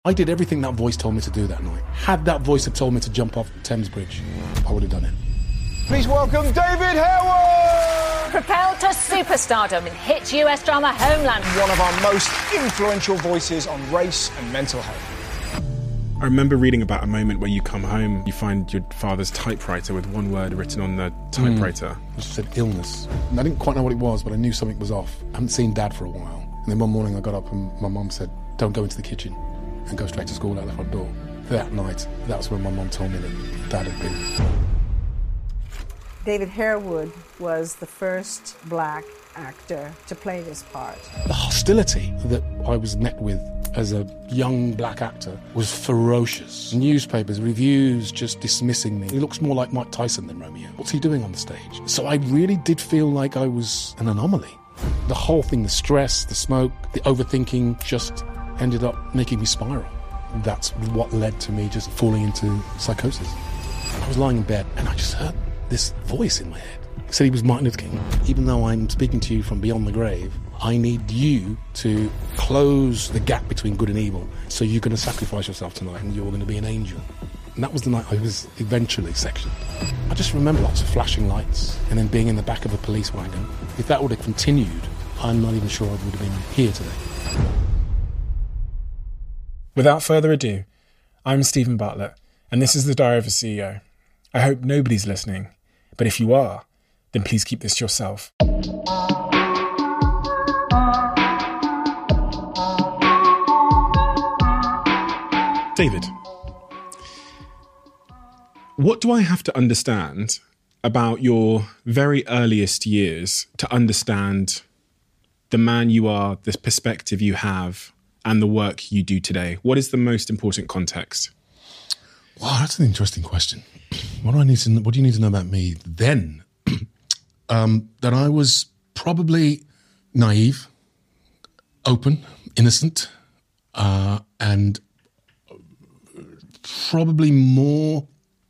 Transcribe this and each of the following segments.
I did everything that voice told me to do that night. Had that voice have told me to jump off Thames Bridge, I would have done it. Please welcome David Harewood! Propelled to superstardom in hit US drama Homeland. One of our most influential voices on race and mental health. I remember reading about a moment where you come home, you find your father's typewriter with one word written on the typewriter. It just said illness. And I didn't quite know what it was, but I knew something was off. I hadn't seen Dad for a while. And then one morning I got up and my mum said, don't go into the kitchen and go straight to school out the front door. That night, that was when my mum told me that Dad had been. David Harewood was the first black actor to play this part. The hostility that I was met with as a young black actor was ferocious. Newspapers, reviews just dismissing me. He looks more like Mike Tyson than Romeo. What's he doing on the stage? So I really did feel like I was an anomaly. The whole thing, the stress, the smoke, the overthinking just ended up making me spiral. That's what led to me just falling into psychosis. I was lying in bed and I just heard this voice in my head. It said he was Martin Luther King. Even though I'm speaking to you from beyond the grave, I need you to close the gap between good and evil. So you're going to sacrifice yourself tonight and you're going to be an angel. And that was the night I was eventually sectioned. I just remember lots of flashing lights and then being in the back of a police wagon. If that would have continued, I'm not even sure I would have been here today. Without further ado, I'm Stephen Bartlett, and this is The Diary of a CEO. I hope nobody's listening, but if you are, then please keep this to yourself. David, what do I have to understand about your very earliest years to understand the man you are, this perspective you have, and the work you do today? What is the most important context? Wow, that's an interesting question. What do you need to know about me then? That I was probably naive, open, innocent, and probably more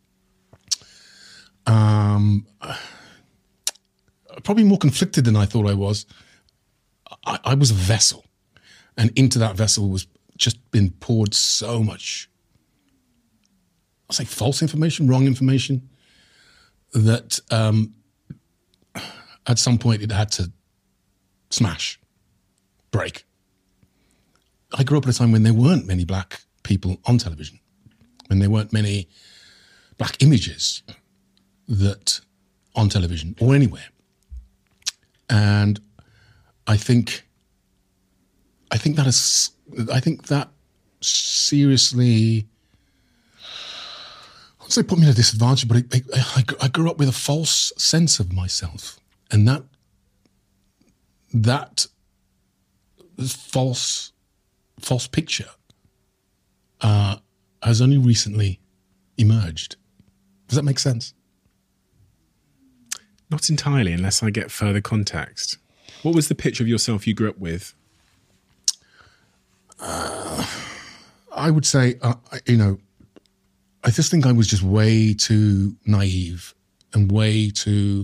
conflicted than I thought I was. I was a vessel, and into that vessel was just been poured so much, I'll say false information, wrong information, that at some point it had to smash, break. I grew up at a time when there weren't many black people on television, when there weren't many black images that on television or anywhere. And I think that seriously, I wouldn't say put me at a disadvantage, but I grew up with a false sense of myself. And that false picture has only recently emerged. Does that make sense? Not entirely, unless I get further context. What was the picture of yourself you grew up with? I would say, I just think I was just way too naive and way too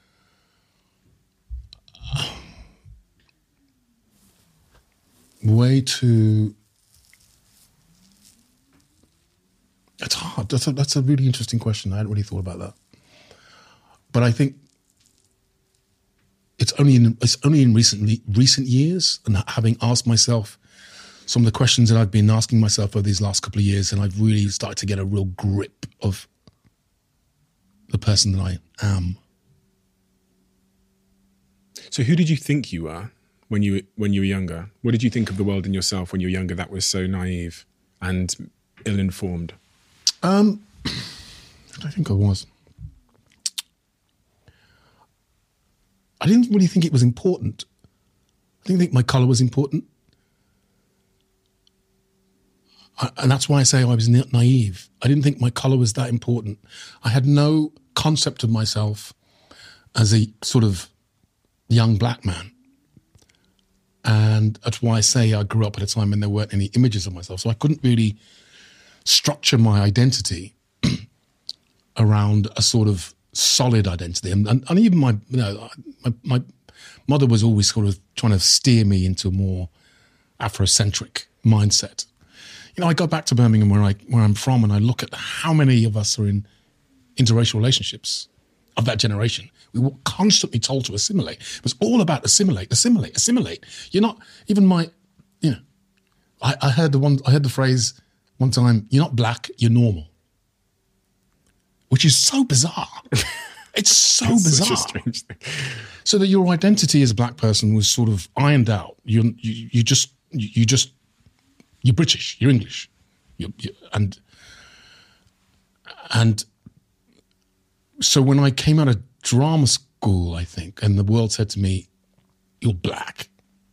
It's hard. That's a really interesting question. I hadn't really thought about that. But I think it's only in recent years, and having asked myself some of the questions that I've been asking myself over these last couple of years, and I've really started to get a real grip of the person that I am. So who did you think you were when you were younger? What did you think of the world and yourself when you were younger that was so naive and ill-informed? What did I think I was? I didn't really think it was important. I didn't think my colour was important. And that's why I say I was naive. I didn't think my colour was that important. I had no concept of myself as a sort of young black man. And that's why I say I grew up at a time when there weren't any images of myself. So I couldn't really structure my identity around a sort of solid identity. And even my mother was always sort of trying to steer me into a more Afrocentric mindset. You know, I go back to Birmingham where I'm from, and I look at how many of us are in interracial relationships of that generation. We were constantly told to assimilate. It was all about assimilate. You're not even I heard the phrase one time, you're not black, you're normal. Which is so bizarre. It's so bizarre. Such a strange thing. So that your identity as a black person was sort of ironed out. You're British, you're English. And so when I came out of drama school, I think, and the world said to me, you're black,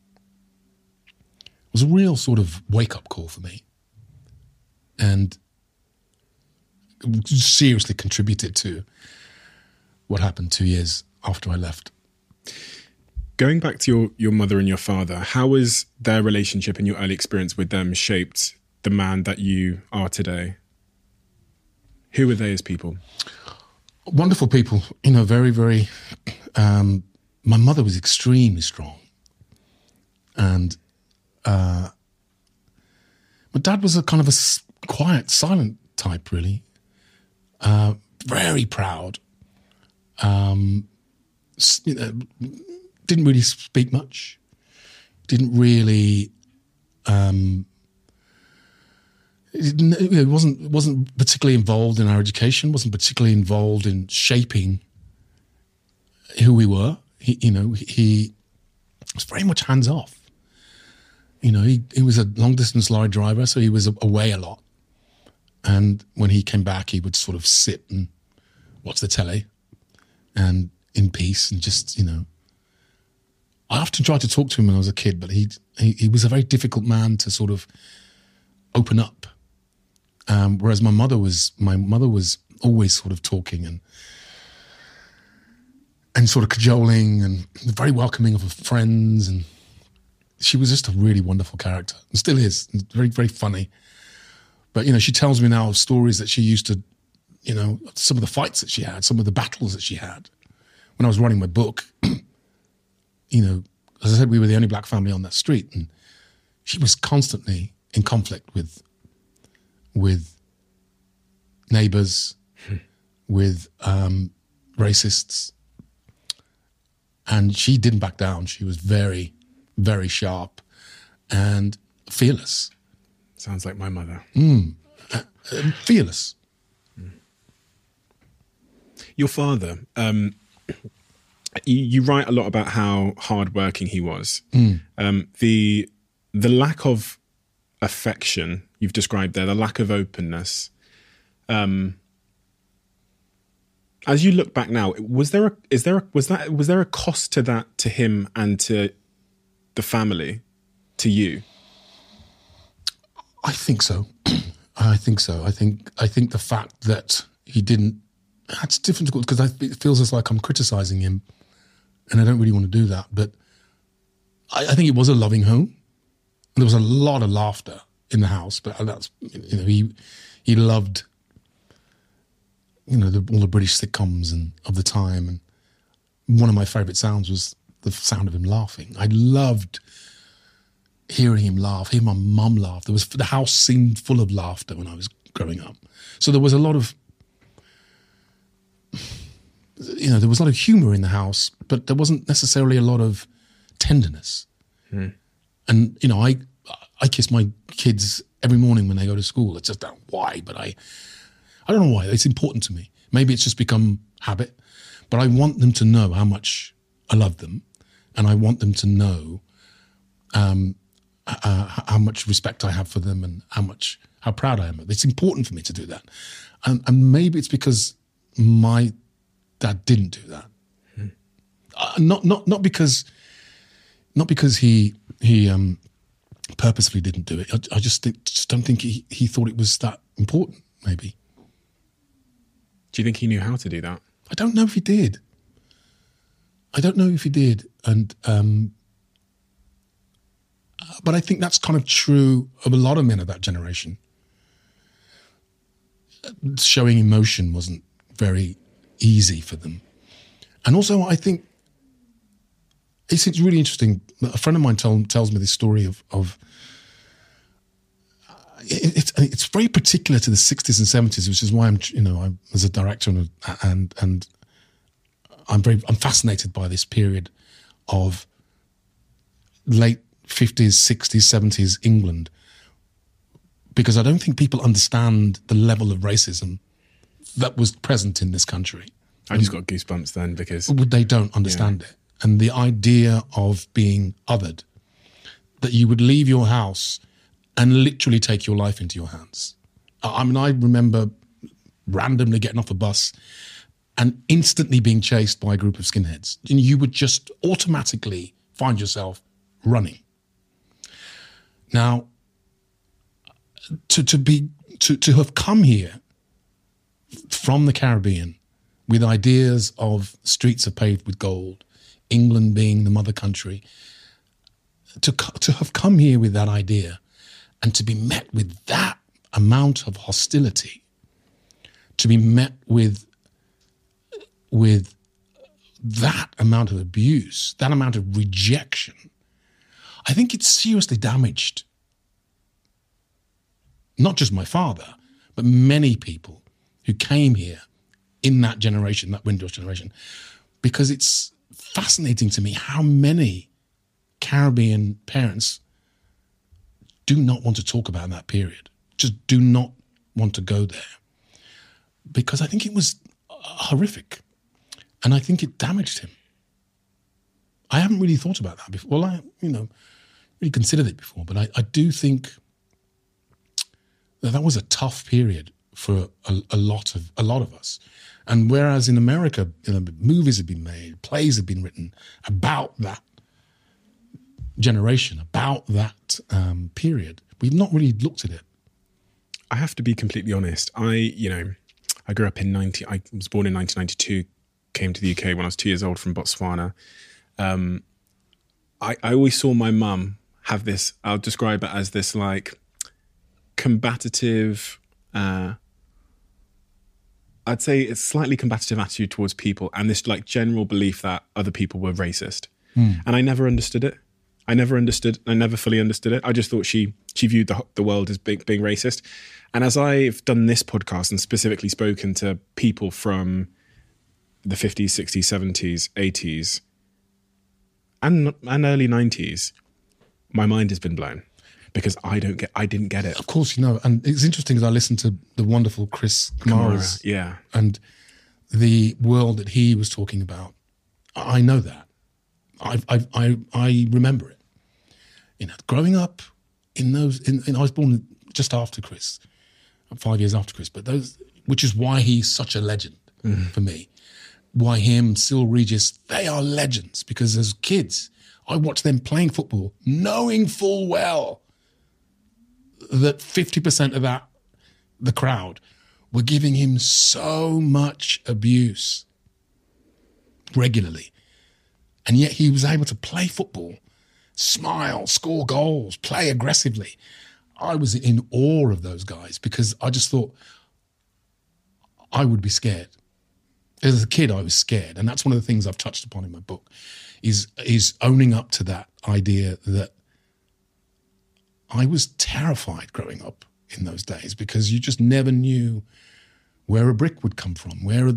it was a real sort of wake-up call for me. And it seriously contributed to what happened 2 years after I left. Going back to your mother and your father, how has their relationship and your early experience with them shaped the man that you are today? Who were they as people? Wonderful people, you know, very, very... my mother was extremely strong. And my dad was a kind of a quiet, silent type, really. Very proud. You know, didn't really speak much. Didn't really... It wasn't particularly involved in our education. Wasn't particularly involved in shaping who we were. He was very much hands off. You know, he was a long distance lorry driver, so he was away a lot. And when he came back, he would sort of sit and watch the telly, and in peace, and just, you know. I often tried to talk to him when I was a kid, but he was a very difficult man to sort of open up. Whereas my mother was always sort of talking and sort of cajoling and very welcoming of her friends, and she was just a really wonderful character, and still is, very, very funny. But, you know, she tells me now of stories that she used to, you know, some of the fights that she had, some of the battles that she had. When I was writing my book, you know, as I said, we were the only black family on that street, and she was constantly in conflict with neighbours, with racists, and she didn't back down. She was very, very sharp and fearless. Sounds like my mother. Fearless. Your father, you write a lot about how hardworking he was. The lack of affection you've described there, the lack of openness. As you look back now, was there a cost to that, to him and to the family, to you? I think so. I think the fact that he didn't. That's difficult because it feels as like I'm criticising him, and I don't really want to do that. But I think it was a loving home. There was a lot of laughter in the house, but that's, you know, he loved, you know, all the British sitcoms and of the time, and one of my favourite sounds was the sound of him laughing. I loved hearing him laugh, hearing my mum laugh. The house seemed full of laughter when I was growing up. So there was a lot of, you know, there was a lot of humour in the house, but there wasn't necessarily a lot of tenderness. And, you know, I kiss my kids every morning when they go to school. It's just why, but I don't know why. It's important to me. Maybe it's just become habit, but I want them to know how much I love them, and I want them to know how much respect I have for them, and how proud I am. It's important for me to do that, and maybe it's because my dad didn't do that. Not because he purposefully didn't do it. I just don't think he thought it was that important. Maybe. Do you think he knew how to do that? I don't know if he did. And but I think that's kind of true of a lot of men of that generation. Showing emotion wasn't very easy for them. And also, I think it's really interesting. A friend of mine tells me this story of it's very particular to the 60s and 70s, which is why I'm as a director and I'm fascinated by this period of late 50s, 60s, 70s England, because I don't think people understand the level of racism that was present in this country. I just got goosebumps then because they don't understand it. And the idea of being othered, that you would leave your house and literally take your life into your hands. I mean, I remember randomly getting off a bus and instantly being chased by a group of skinheads. And you would just automatically find yourself running. Now, to have come here from the Caribbean with ideas of streets are paved with gold, England being the mother country, to have come here with that idea and to be met with that amount of hostility, to be met with that amount of abuse, that amount of rejection, I think it seriously damaged not just my father, but many people who came here in that generation, that Windrush generation, because it's fascinating to me how many Caribbean parents do not want to talk about that period, just do not want to go there, because I think it was horrific and I think it damaged him. I haven't really thought about that before. Well, I really considered it before, but I do think that was a tough period for a lot of us. And whereas in America, movies have been made, plays have been written about that generation, about that period, we've not really looked at it. I have to be completely honest. I grew up I was born in 1992, came to the UK when I was 2 years old from Botswana. I always saw my mum have this, I'll describe it as this like combative, I'd say it's slightly combative attitude towards people and this like general belief that other people were racist. And I never understood it. I never fully understood it. I just thought she viewed the world as being racist. And as I've done this podcast and specifically spoken to people from the 50s, 60s, 70s, 80s, and early 90s, my mind has been blown because I didn't get it. Of course, and it's interesting because I listened to the wonderful Chris Kamara's, and the world that he was talking about. I know that. I remember it. Growing up in those, I was born just after Chris, 5 years after Chris, but which is why he's such a legend for me. Why him, Cyril Regis, they are legends, because as kids, I watched them playing football, knowing full well that 50% of the crowd were giving him so much abuse regularly. And yet he was able to play football, smile, score goals, play aggressively. I was in awe of those guys because I just thought I would be scared. As a kid, I was scared. And that's one of the things I've touched upon in my book is owning up to that idea that I was terrified growing up in those days because you just never knew where a brick would come from, where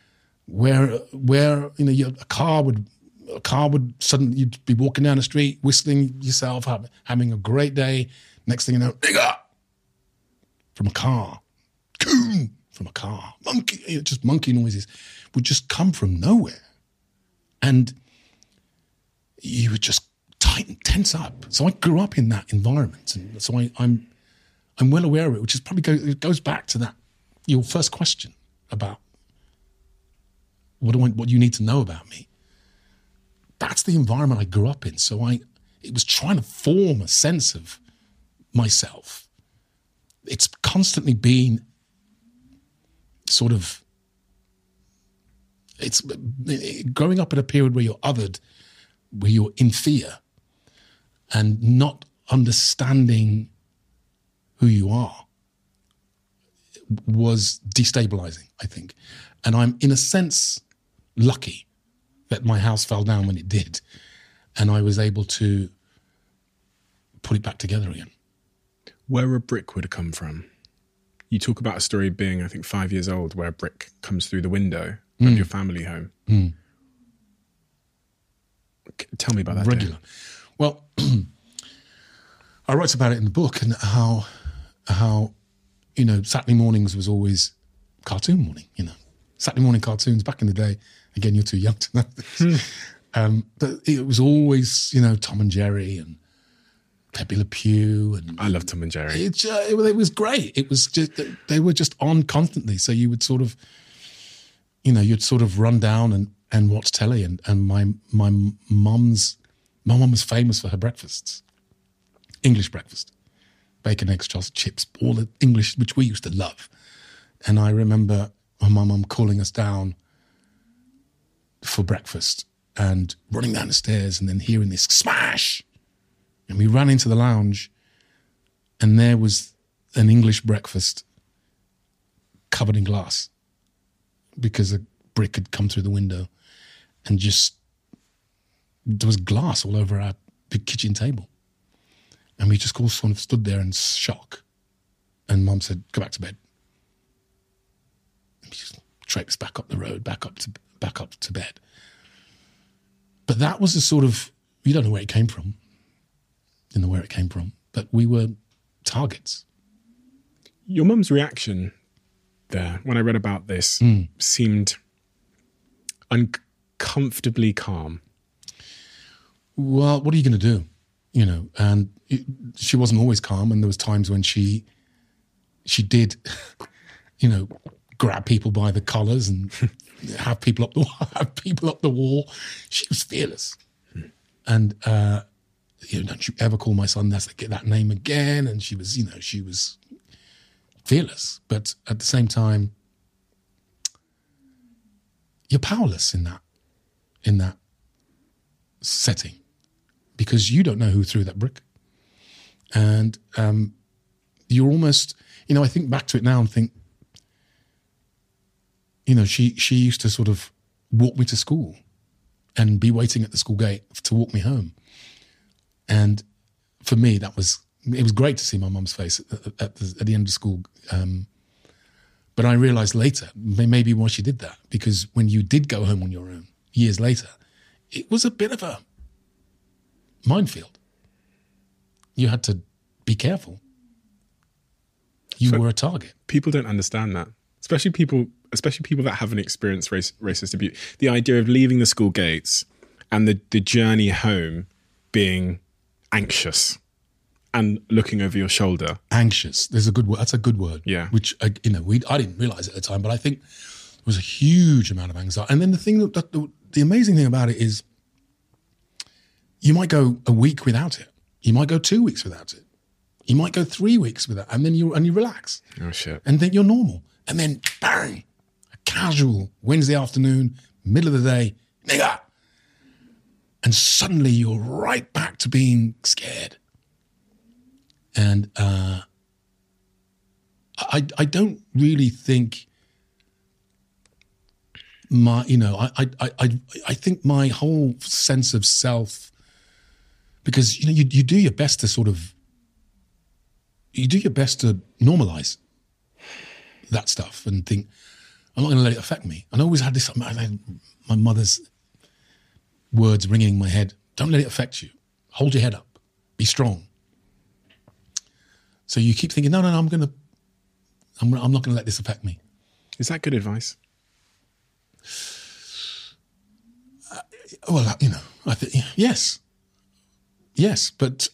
a car would suddenly, you'd be walking down the street, whistling yourself, having a great day. Next thing you know, nigger from a car, coon from a car, monkey, just monkey noises would just come from nowhere. And you would just tense up. So I grew up in that environment. And so I'm well aware of it, which is probably goes back to that, your first question about what you need to know about me. That's the environment I grew up in. So it was trying to form a sense of myself. It's constantly been sort of, it's growing up in a period where you're othered, where you're in fear and not understanding who you are was destabilizing, I think. And I'm, in a sense, lucky that my house fell down when it did, and I was able to put it back together again. Where a brick would come from. You talk about a story being, I think, 5 years old, where a brick comes through the window of your family home. Tell me about that. Regular. Day. Well, I write about it in the book, and how Saturday mornings was always cartoon morning. Saturday morning cartoons back in the day. Again, you're too young to know this. But it was always Tom and Jerry and Pepe Le Pew, and I love Tom and Jerry. It was great. It was just they were just on constantly. So you would sort of, you'd sort of run down and watch telly. And my mum was famous for her breakfasts, English breakfast, bacon, eggs, sausage, chips, all the English which we used to love. And I remember my mum calling us down for breakfast and running down the stairs and then hearing this smash. And we ran into the lounge, and there was an English breakfast covered in glass because a brick had come through the window, and just there was glass all over our big kitchen table. And we just all sort of stood there in shock. And Mum said, "Go back to bed." And we just traipsed back up the road, back up to bed. But that was a sort of, you don't know where it came from. But we were targets. Your mum's reaction there, when I read about this, seemed uncomfortably calm. Well, what are you going to do? And she wasn't always calm, and there was times when she did, grab people by the collars and have people up the wall. She was fearless, and. Don't you ever call my son that name again? And she was fearless. But at the same time, you're powerless in that setting, because you don't know who threw that brick. And you're almost, I think back to it now and think, she used to sort of walk me to school and be waiting at the school gate to walk me home. And for me, it was great to see my mum's face at the end of school. But I realised later, maybe why she did that, because when you did go home on your own years later, it was a bit of a minefield. You had to be careful. You were a target. People don't understand that, especially people that haven't experienced racist abuse. The idea of leaving the school gates and the journey home being anxious and looking over your shoulder. Anxious. There's a good word. That's a good word. Yeah. Which, I didn't realize at the time, but I think there was a huge amount of anxiety. And then the amazing thing about it is you might go a week without it. You might go 2 weeks without it. You might go 3 weeks without it. And then you relax. Oh, shit. And then you're normal. And then, bang, a casual Wednesday afternoon, middle of the day, nigga. And suddenly you're right back to being scared. And I don't really think I think my whole sense of self, because you do your best to normalize that stuff and think, I'm not going to let it affect me. And I always had this, my mother's words ringing in my head. Don't let it affect you. Hold your head up. Be strong. So you keep thinking, no, I'm not going to let this affect me. Is that good advice? Well, I think yes, but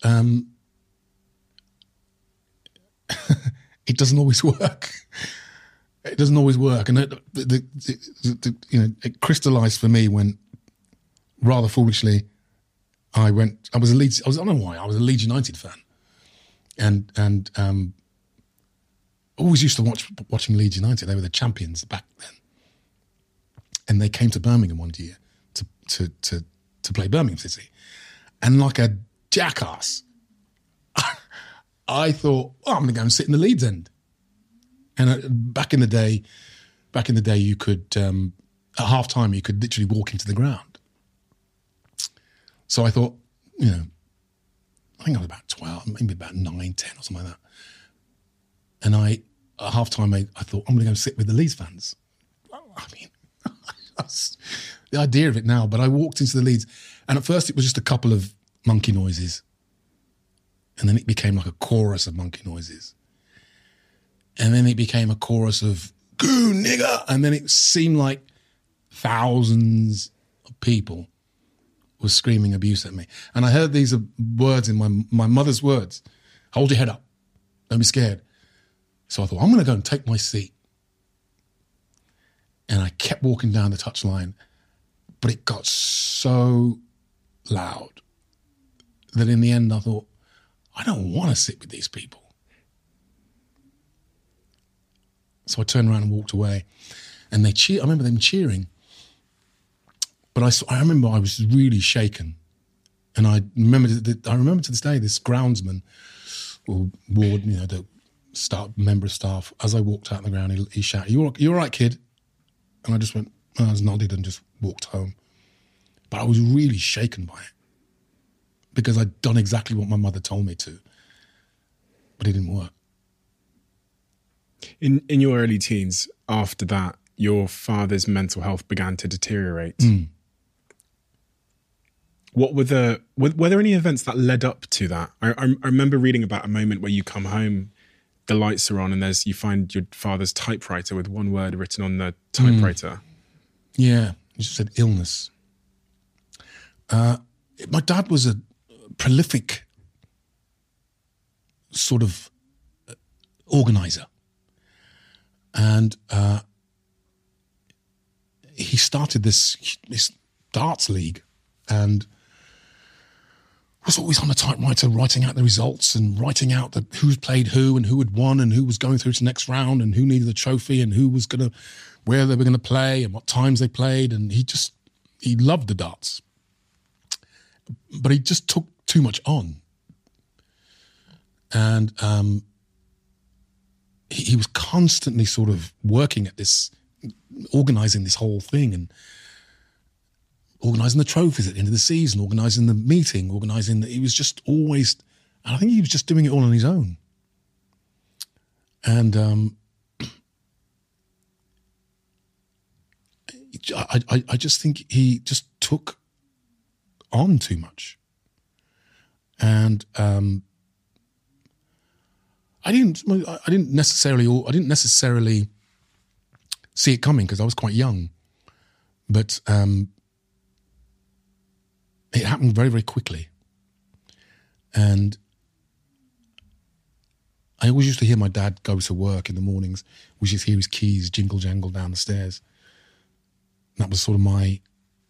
it doesn't always work. It doesn't always work, and it crystallized for me when, rather foolishly, I was a Leeds United fan, and always used to watching Leeds United. They were the champions back then, and they came to Birmingham one year to play Birmingham City, and like a jackass, I thought, I'm going to go and sit in the Leeds end. And back in the day, you could at half time you could literally walk into the ground. So I thought, I think I was about 12, maybe about 9, 10 or something like that. And at half-time, I thought, I'm going to go sit with the Leeds fans. I mean, that's the idea of it now. But I walked into the Leeds, and at first it was just a couple of monkey noises. And then it became like a chorus of monkey noises. And then it became a chorus of, "Goo, nigger!" And then it seemed like thousands of people were screaming abuse at me. And I heard these words in my mother's words: "Hold your head up. Don't be scared." So I thought, I'm going to go and take my seat. And I kept walking down the touchline, but it got so loud that in the end I thought, I don't want to sit with these people. So I turned around and walked away, and I remember them cheering. But I remember I was really shaken. And I remember to this day, this groundsman or ward, the member of staff, as I walked out on the ground, he shouted, you all right, kid? And I just went, I was nodded and just walked home. But I was really shaken by it because I'd done exactly what my mother told me to, but it didn't work. In your early teens, after that, your father's mental health began to deteriorate. What were there any events that led up to that? I remember reading about a moment where you come home, the lights are on, and you find your father's typewriter with one word written on the typewriter. Yeah, he just said illness. My dad was a prolific sort of organizer. And he started this darts league and was always on the typewriter writing out the results and writing out who's played who and who had won and who was going through to the next round and who needed a trophy and where they were going to play and what times they played. And he loved the darts. But he just took too much on. And he was constantly sort of working at this, organising this whole thing and organising the trophies at the end of the season, organising the meeting, he was just always, and I think he was just doing it all on his own. And I just think he just took on too much. And I didn't necessarily see it coming because I was quite young, but it happened very, very quickly. And I always used to hear my dad go to work in the mornings. We used to hear his keys jingle jangle down the stairs. And that was sort of my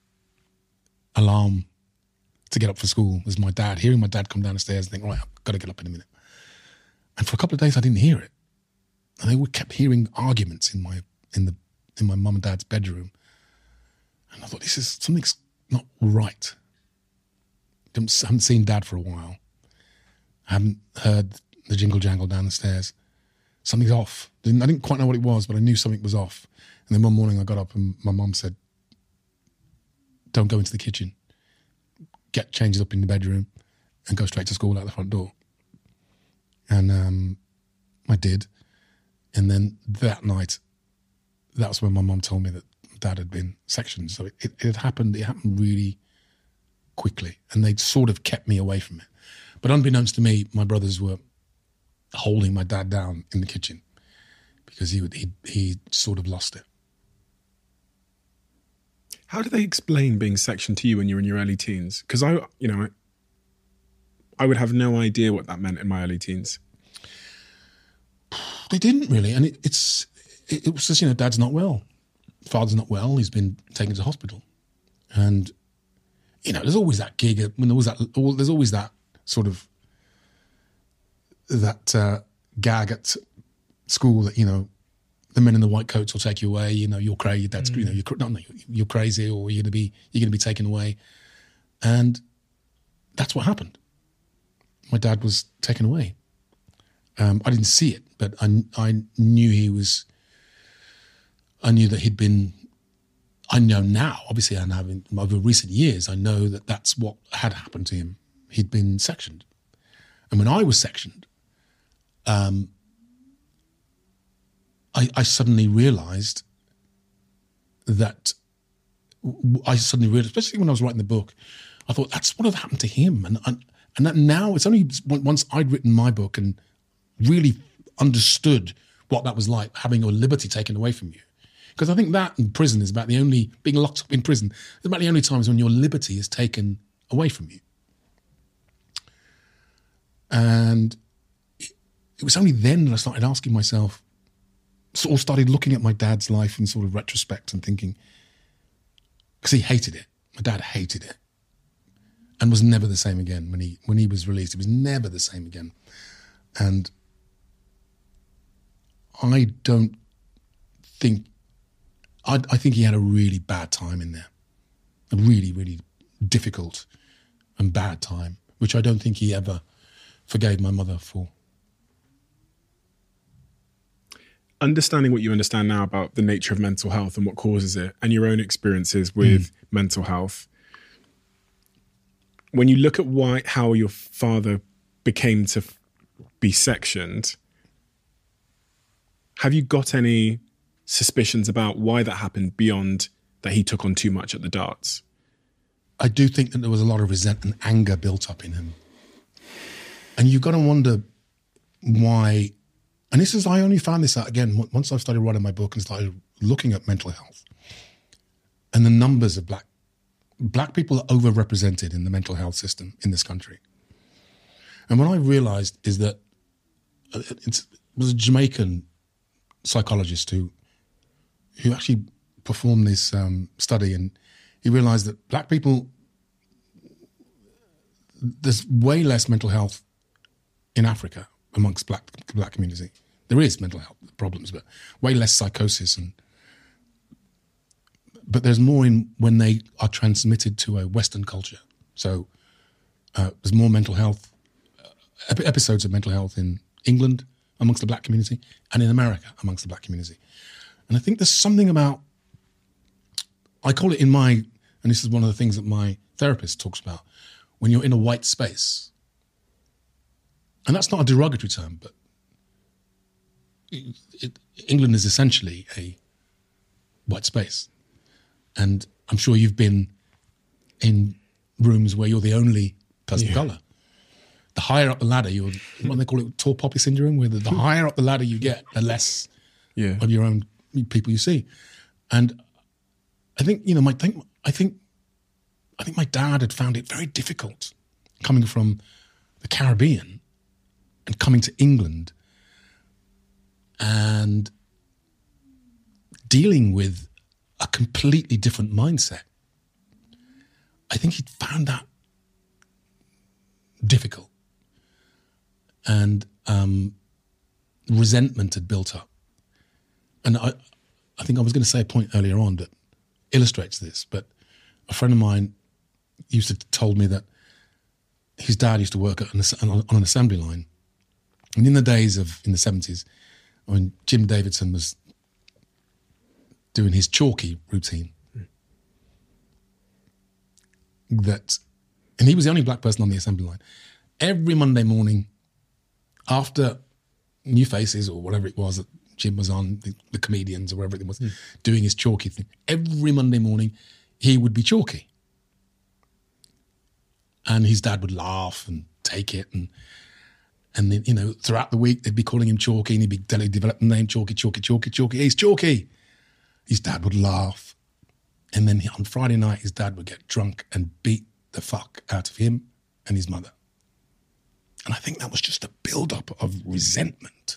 alarm to get up for school. Was my dad, hearing my dad come down the stairs and think, right, I've got to get up in a minute. And for a couple of days, I didn't hear it. And I kept hearing arguments in my mum and dad's bedroom. And I thought, something's not right. I haven't seen Dad for a while. I haven't heard the jingle jangle down the stairs. Something's off. I didn't quite know what it was, but I knew something was off. And then one morning I got up and my mum said, don't go into the kitchen. Get changed up in the bedroom and go straight to school out the front door. And I did. And then that night, that's when my mum told me that Dad had been sectioned. So it happened really quickly. And they'd sort of kept me away from it. But unbeknownst to me, my brothers were holding my dad down in the kitchen because he sort of lost it. How do they explain being sectioned to you when you're in your early teens? Because I would have no idea what that meant in my early teens. They didn't really, and it was just, Dad's not well, Father's not well. He's been taken to hospital, and there's always that gig. There's always that sort of gag at school that the men in the white coats will take you away. You're crazy. That's you're crazy, or you're gonna be taken away, and that's what happened. My dad was taken away. I didn't see it, but I knew he was. I knew that he'd been. I know now, obviously, over recent years, I know that that's what had happened to him. He'd been sectioned, And when I was sectioned, I suddenly realised that especially when I was writing the book, I thought that's what had happened to him, and that now it's only once I'd written my book and really understood what that was like, having your liberty taken away from you. Because I think that in prison is about being locked up in prison is about the only times when your liberty is taken away from you. And it was only then that I started asking myself, sort of started looking at my dad's life in sort of retrospect and thinking, because he hated it. My dad hated it and was never the same again when he was released. He was never the same again. And I don't think, I think he had a really bad time in there. A really, really difficult and bad time, which I don't think he ever forgave my mother for. Understanding what you understand now about the nature of mental health and what causes it and your own experiences with mental health, when you look at how your father became to be sectioned, have you got any suspicions about why that happened beyond that he took on too much at the darts? I do think that there was a lot of resentment and anger built up in him. And you've got to wonder why. And I only found this out again once I started writing my book and started looking at mental health. And the numbers of black people are overrepresented in the mental health system in this country. And what I realized is that it was a Jamaican psychologist who actually performed this study, and he realized that black people, there's way less mental health in Africa amongst black community. There is mental health problems, but way less psychosis, but there's more when they are transmitted to a Western culture. So there's more mental health episodes of mental health in England amongst the black community and in America amongst the black community. And I think there's something about, I call it and this is one of the things that my therapist talks about, when you're in a white space. And that's not a derogatory term, but England is essentially a white space. And I'm sure you've been in rooms where you're the only person of colour. The higher up the ladder, what they call it, tall poppy syndrome, where the higher up the ladder you get, the less of your own people you see. And I think, I think my dad had found it very difficult coming from the Caribbean and coming to England and dealing with a completely different mindset. I think he'd found that difficult. And resentment had built up. And I think I was going to say a point earlier on that illustrates this, but a friend of mine told me that his dad used to work on an assembly line. And in the 70s, when Jim Davidson was doing his chalky routine, and he was the only black person on the assembly line, every Monday morning after New Faces or whatever it was that Jim was on, the comedians or whatever it was, doing his chalky thing, every Monday morning he would be chalky. And his dad would laugh and take it, and then, throughout the week they'd be calling him Chalky, and he'd develop the name Chalky, he's Chalky. His dad would laugh. And then on Friday night, his dad would get drunk and beat the fuck out of him and his mother. And I think that was just a build-up of resentment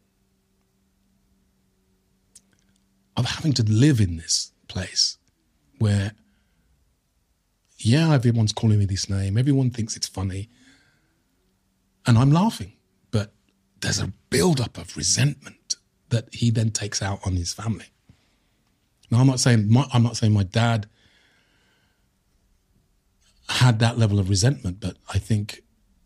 of having to live in this place where, everyone's calling me this name, everyone thinks it's funny, and I'm laughing, but there's a build-up of resentment that he then takes out on his family. Now, I'm not saying my dad had that level of resentment, but I think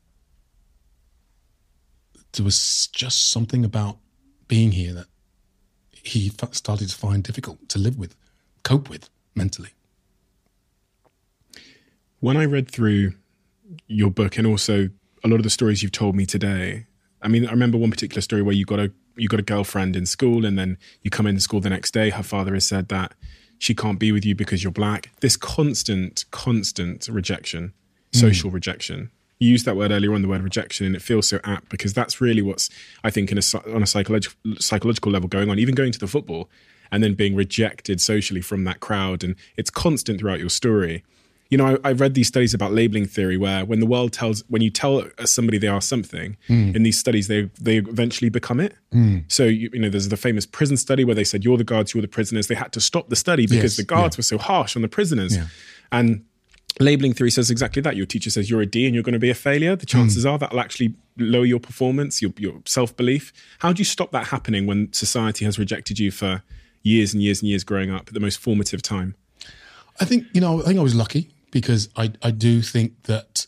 there was just something about being here that he started to find difficult to live with, cope with mentally. When I read through your book and also a lot of the stories you've told me today. I mean, I remember one particular story where you got a girlfriend in school, and then you come into school the next day. Her father has said that she can't be with you because you're black. This constant rejection, social rejection. You used that word earlier on, the word rejection, and it feels so apt because that's really what's, I think, on a psychological level going on, even going to the football and then being rejected socially from that crowd. And it's constant throughout your story. You know, I've read these studies about labeling theory where when you tell somebody they are something, in these studies, they eventually become it. So, you know, there's the famous prison study where they said, you're the guards, you're the prisoners. They had to stop the study because the guards were so harsh on the prisoners. Yeah. And labeling theory says exactly that. Your teacher says you're a D and you're going to be a failure. The chances are that'll actually lower your performance, your self-belief. How do you stop that happening when society has rejected you for years and years and years growing up at the most formative time? I think I was lucky because I do think that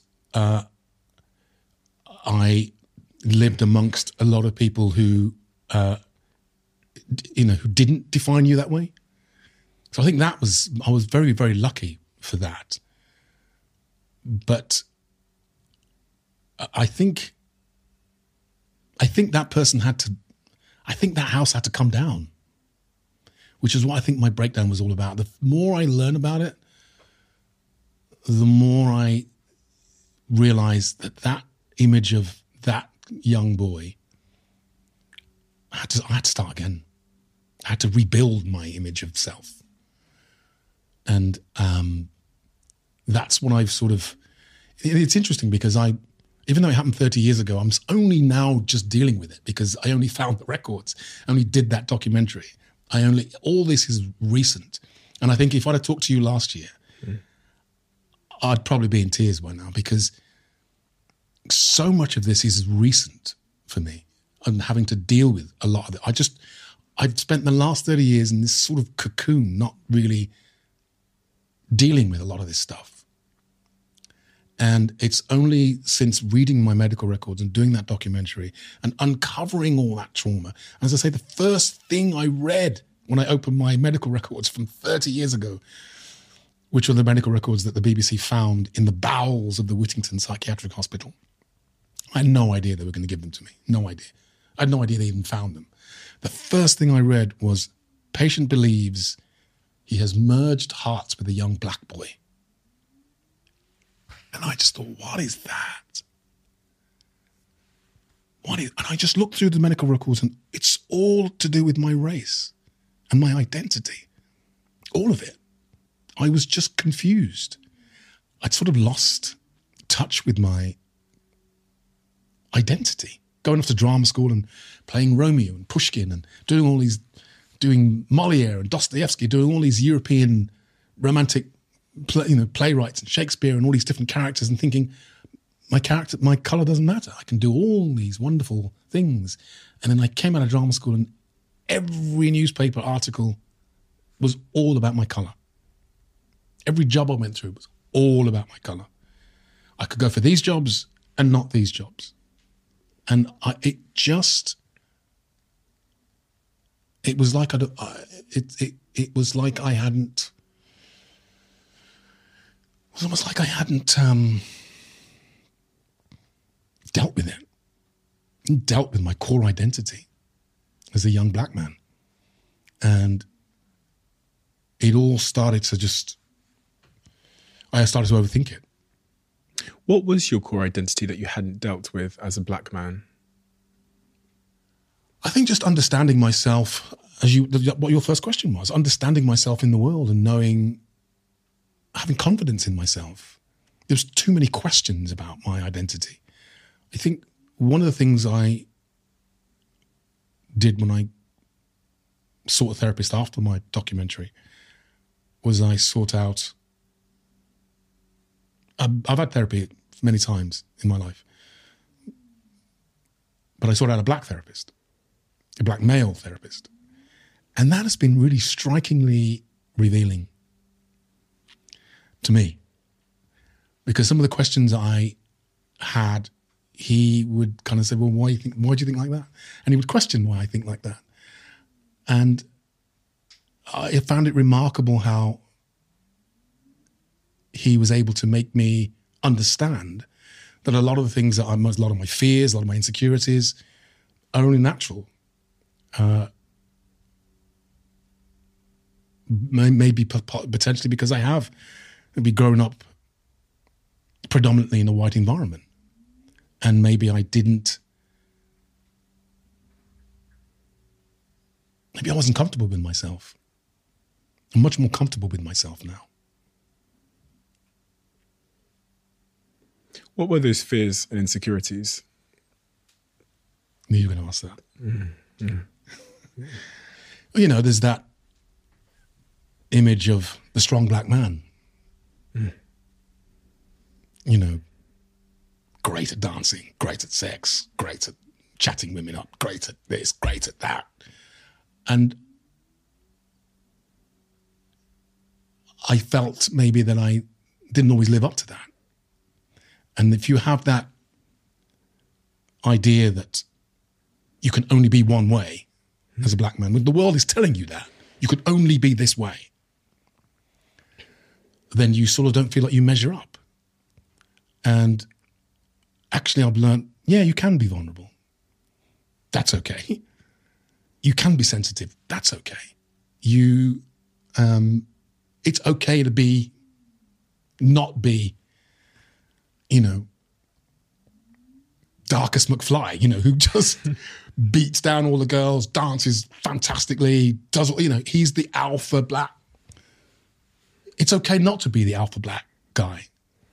I lived amongst a lot of people who didn't define you that way. So I think I was very, very lucky for that. But I think that person I think that house had to come down, which is what I think my breakdown was all about. The more I learn about it, the more I realize that image of that young boy, I had to start again. I had to rebuild my image of self. And that's what I've sort of... It's interesting because even though it happened 30 years ago, I'm only now just dealing with it because I only found the records. I only did that documentary. All this is recent. And I think if I'd have talked to you last year, I'd probably be in tears by now because so much of this is recent for me. I'm having to deal with a lot of it. I've spent the last 30 years in this sort of cocoon, not really dealing with a lot of this stuff. And it's only since reading my medical records and doing that documentary and uncovering all that trauma. And as I say, the first thing I read when I opened my medical records from 30 years ago, which were the medical records that the BBC found in the bowels of the Whittington Psychiatric Hospital. I had no idea they were going to give them to me. No idea. I had no idea they even found them. The first thing I read was, patient believes he has merged hearts with a young black boy. And I just thought, what is that? And I just looked through the medical records and it's all to do with my race and my identity. All of it. I was just confused. I'd sort of lost touch with my identity. Going off to drama school and playing Romeo and Pushkin and doing Molière and Dostoevsky, doing all these European romantic playwrights and Shakespeare and all these different characters and thinking, my colour doesn't matter. I can do all these wonderful things. And then I came out of drama school and every newspaper article was all about my colour. Every job I went through was all about my colour. I could go for these jobs and not these jobs. And it was like it was like I hadn't. It was almost like I hadn't dealt with it, dealt with my core identity as a young black man, and it all started to just. I started to overthink it. What was your core identity that you hadn't dealt with as a black man? I think just understanding myself, what your first question was, understanding myself in the world and having confidence in myself. There's too many questions about my identity. I think one of the things I did when I sought a therapist after my documentary was I sought out. I've had therapy many times in my life, but I sought out a black therapist, a black male therapist. And that has been really strikingly revealing to me, because some of the questions I had, he would kind of say, well, why do you think like that? And he would question why I think like that. And I found it remarkable how he was able to make me understand that a lot of the things that a lot of my fears, a lot of my insecurities are only natural. Maybe potentially because I have maybe grown up predominantly in a white environment. And maybe I wasn't comfortable with myself. I'm much more comfortable with myself now. What were those fears and insecurities? Knew you were going to ask that. You know, there's that image of the strong black man. You know, great at dancing, great at sex, great at chatting women up, great at this, great at that. And I felt maybe that I didn't always live up to that. And if you have that idea that you can only be one way as a black man, when the world is telling you that, you can only be this way, then you sort of don't feel like you measure up. And actually I've learned, yeah, you can be vulnerable. That's okay. You can be sensitive. That's okay. It's okay to not be, you know, Darkest McFly, you know, who just beats down all the girls, dances fantastically, does, you know, he's the alpha black. It's okay not to be the alpha black guy.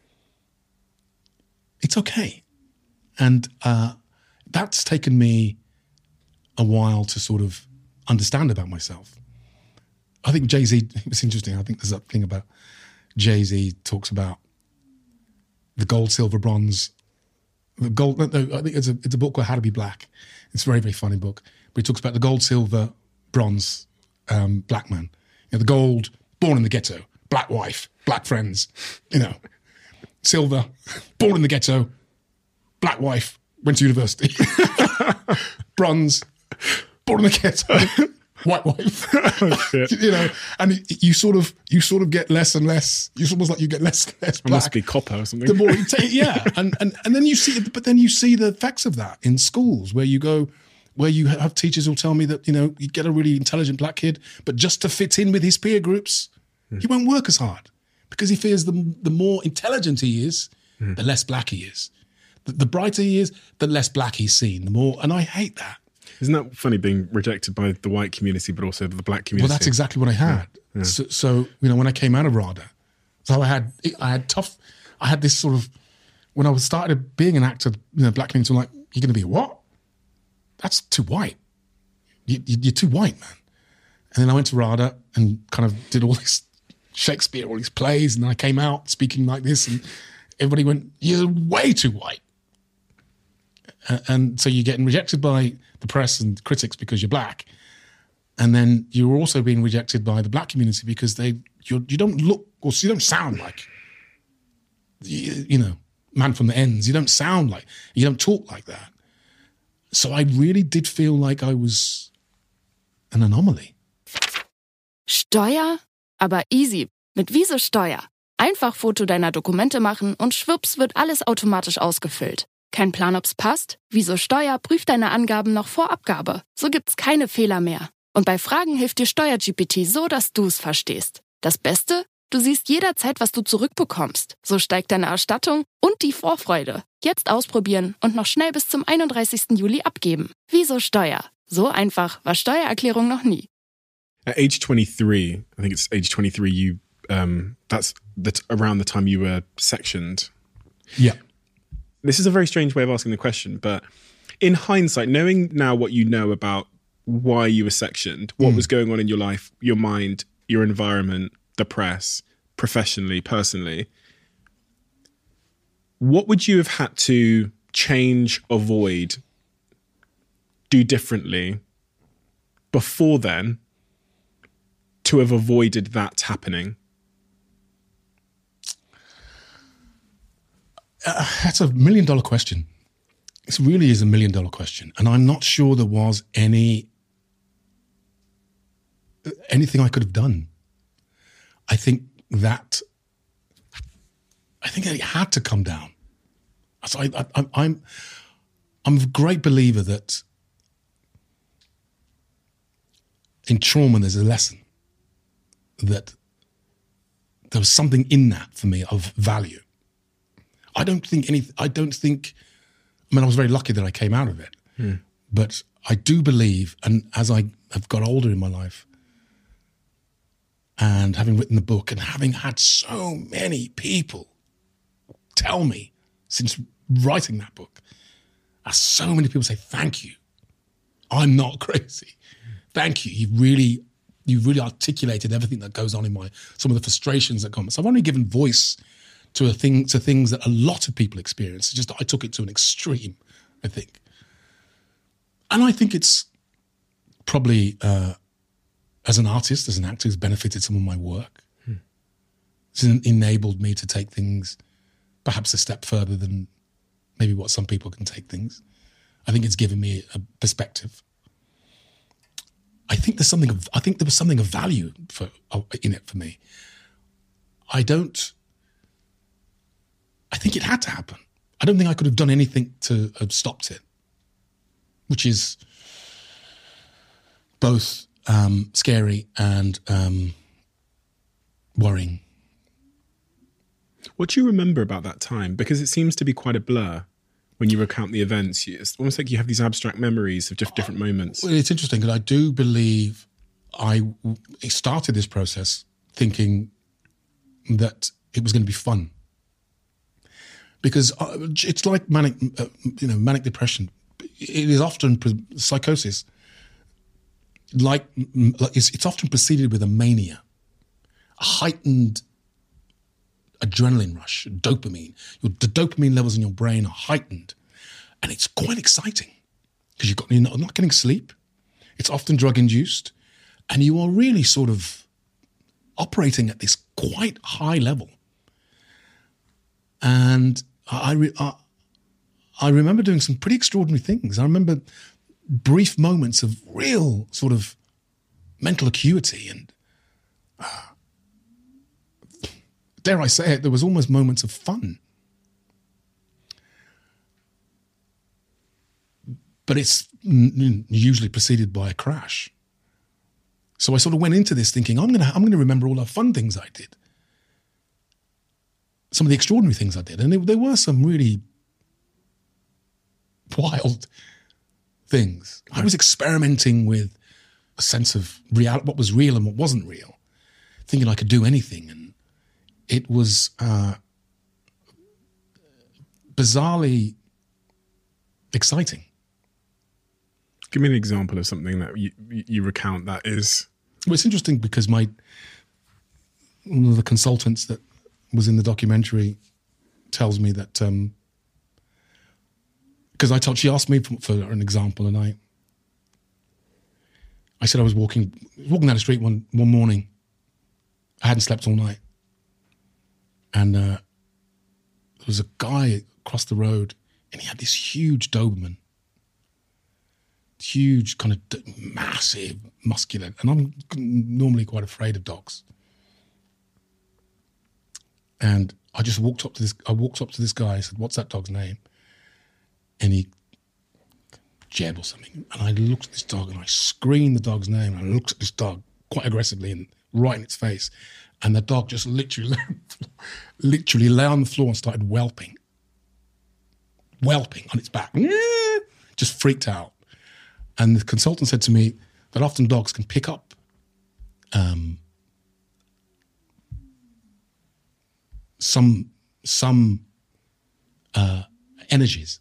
It's okay. And that's taken me a while to sort of understand about myself. I think Jay-Z, it was interesting, I think there's that thing about Jay-Z talks about the gold, silver, bronze. I think it's a book called How to Be Black. It's a very, very funny book. But he talks about the gold, silver, bronze black man. You know, the gold, born in the ghetto, black wife, black friends, you know. Silver, born in the ghetto, black wife, went to university. Bronze, born in the ghetto, white wife. Oh, shit. You know, and you sort of get less and less. It's almost like you get less and less black. It must be copper or something. The more you take, yeah, and then you see the effects of that in schools where you have teachers who'll tell me that, you know, you get a really intelligent black kid, but just to fit in with his peer groups, he won't work as hard because he fears the more intelligent he is, the less black he is. The brighter he is, the less black he's seen. The more, and I hate that. Isn't that funny, being rejected by the white community, but also the black community? Well, that's exactly what I had. Yeah. So you know, when I came out of RADA, so I had this sort of, when I started being an actor, you know, black community were like, you're going to be what? That's too white. You're too white, man. And then I went to RADA and kind of did all this Shakespeare, all these plays, and then I came out speaking like this, and everybody went, you're way too white. And so you're getting rejected by the press and critics because you're black. And then you're also being rejected by the black community because you don't look, or you don't sound like, you know, man from the ends. You don't sound like, you don't talk like that. So I really did feel like I was an anomaly. Steuer? Aber easy. Mit Wieso Steuer. Einfach Foto deiner Dokumente machen und schwupps wird alles automatisch ausgefüllt. Kein Plan, ob's passt? Wieso Steuer prüft deine Angaben noch vor Abgabe. So gibt's keine Fehler mehr. Und bei Fragen hilft dir Steuer-GPT so, dass du's verstehst. Das Beste? Du siehst jederzeit, was du zurückbekommst. So steigt deine Erstattung und die Vorfreude. Jetzt ausprobieren und noch schnell bis zum 31. Juli abgeben. Wieso Steuer? So einfach war Steuererklärung noch nie. At age 23, I think it's age 23, you that's around the time you were sectioned. Yeah. This is a very strange way of asking the question, but in hindsight, knowing now what you know about why you were sectioned, what was going on in your life, your mind, your environment, the press, professionally, personally, what would you have had to change, avoid, do differently before then to have avoided that happening? That's $1 million question. It really is $1 million question. And I'm not sure there was anything I could have done. I think it had to come down. So I'm a great believer that in trauma there's a lesson, that there was something in that for me of value. I mean, I was very lucky that I came out of it. But I do believe, and as I have got older in my life, and having written the book and having had so many people tell me since writing that book, so many people say, thank you. I'm not crazy. Thank you. You've really articulated everything that goes on in some of the frustrations that come. So I've only given voice to things that a lot of people experience. It's just I took it to an extreme, I think. And I think it's probably, as an artist, as an actor, has benefited some of my work. It's enabled me to take things perhaps a step further than maybe what some people can take things. I think it's given me a perspective. I think there was something of value in it for me. I think it had to happen. I don't think I could have done anything to have stopped it, which is both scary and worrying. What do you remember about that time? Because it seems to be quite a blur when you recount the events. It's almost like you have these abstract memories of different moments. Well, it's interesting because I do believe I started this process thinking that it was going to be fun. Because it's like manic depression. It is often psychosis. It's often preceded with a mania, a heightened adrenaline rush, dopamine. The dopamine levels in your brain are heightened, and it's quite exciting because you're not getting sleep. It's often drug induced, and you are really sort of operating at this quite high level. And I remember doing some pretty extraordinary things. I remember brief moments of real sort of mental acuity and, dare I say it, there was almost moments of fun. But it's usually preceded by a crash. So I sort of went into this thinking, I'm going to remember all the fun things I did. Some of the extraordinary things I did. And there were some really wild things. I was experimenting with a sense of what was real and what wasn't real, thinking I could do anything. And it was bizarrely exciting. Give me an example of something that you recount that is... Well, it's interesting because one of the consultants that was in the documentary tells me that because she asked me for an example, and I said I was walking down the street one morning. I hadn't slept all night, and there was a guy across the road, and he had this huge Doberman, huge kind of massive, muscular, and I'm normally quite afraid of dogs. And I just walked up to this guy. I said, "What's that dog's name?" And he, Jeb or something. And I looked at this dog and I screamed the dog's name. And I looked at this dog quite aggressively and right in its face. And the dog just literally lay on the floor and started whelping on its back. Just freaked out. And the consultant said to me that often dogs can pick up some energies,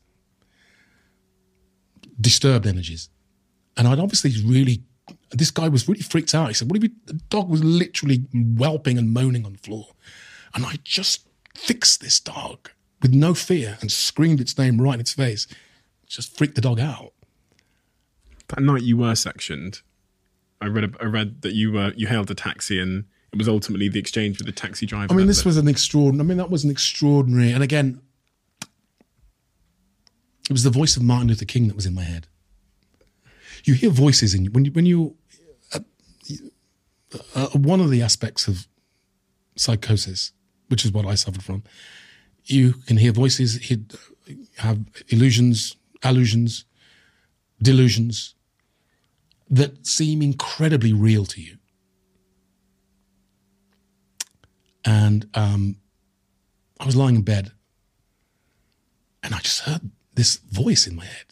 disturbed energies. And this guy was really freaked out. He said, the dog was literally whelping and moaning on the floor. And I just fixed this dog with no fear and screamed its name right in its face. Just freaked the dog out. That night you were sectioned, I read that you hailed a taxi and it was ultimately the exchange with the taxi driver. I mean, that was an extraordinary, and again, it was the voice of Martin Luther King that was in my head. You hear voices when you one of the aspects of psychosis, which is what I suffered from, you can hear voices, have illusions, allusions, delusions that seem incredibly real to you. And I was lying in bed and I just heard this voice in my head.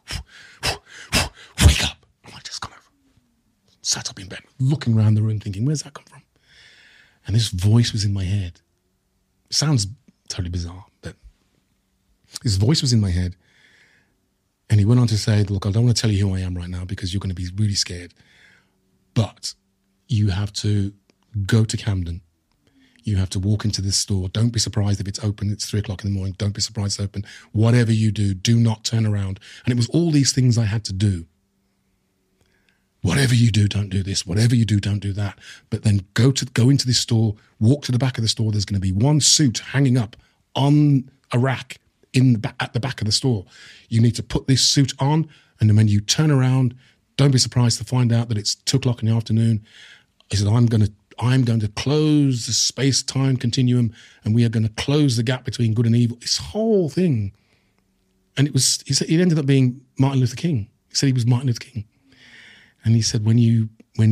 Wake up. And I just kind of sat up in bed, looking around the room thinking, where's that come from? And this voice was in my head. It sounds totally bizarre, but his voice was in my head. And he went on to say, look, I don't want to tell you who I am right now because you're going to be really scared. But you have to go to Camden. You have to walk into this store. Don't be surprised if it's open. It's 3:00 in the morning. Don't be surprised it's open. Whatever you do, do not turn around. And it was all these things I had to do. Whatever you do, don't do this. Whatever you do, don't do that. But then go into this store, walk to the back of the store. There's going to be one suit hanging up on a rack at the back of the store. You need to put this suit on, and then when you turn around, don't be surprised to find out that it's 2:00 in the afternoon. He said, I'm going to close the space-time continuum, and we are going to close the gap between good and evil. This whole thing. And he said it ended up being Martin Luther King. He said he was Martin Luther King. And he said, when you,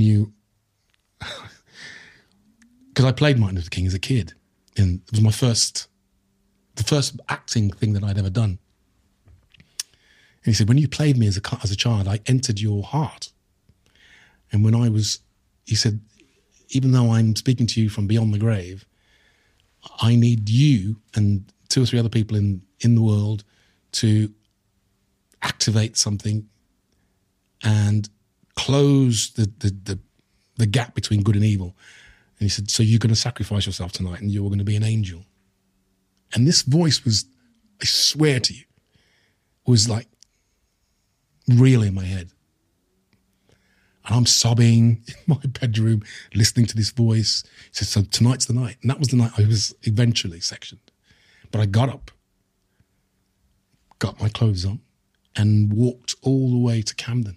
because I played Martin Luther King as a kid, and it was the first acting thing that I'd ever done. And he said, when you played me as a child, I entered your heart. And he said, even though I'm speaking to you from beyond the grave, I need you and 2 or 3 other people in the world to activate something and close the gap between good and evil. And he said, so you're going to sacrifice yourself tonight and you're going to be an angel. And this voice was, I swear to you, was like real in my head. And I'm sobbing in my bedroom, listening to this voice. He said, so tonight's the night. And that was the night I was eventually sectioned. But I got up, got my clothes on, and walked all the way to Camden.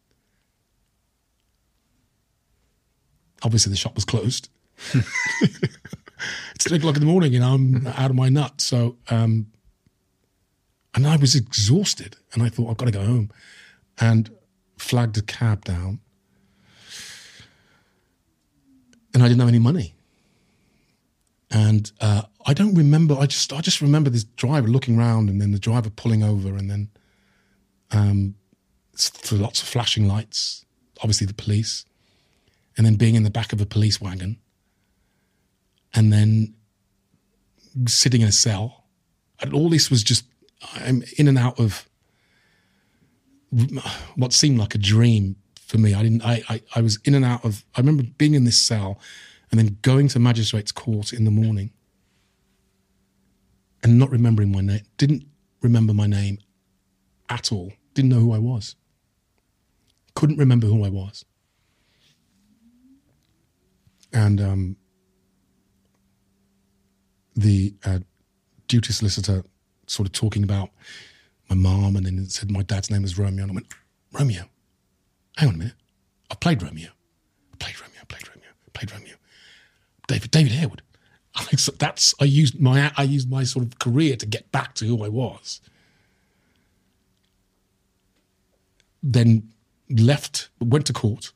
Obviously, the shop was closed. It's 3:00 in the morning, and I'm out of my nut. So, and I was exhausted, and I thought, I've got to go home. And flagged a cab down. And I didn't have any money. And I don't remember, I just remember this driver looking around and then the driver pulling over and then lots of flashing lights, obviously the police, and then being in the back of a police wagon and then sitting in a cell. And all this was just, I'm in and out of what seemed like a dream for me. I was in and out of, I remember being in this cell and then going to magistrate's court in the morning and not remembering my name, didn't remember my name at all, didn't know who I was, couldn't remember who I was. And the duty solicitor sort of talking about my mom, and then it said my dad's name was Romeo, and I went, Romeo? Hang on a minute. I played Romeo. David Harewood. I used my sort of career to get back to who I was. Then went to court,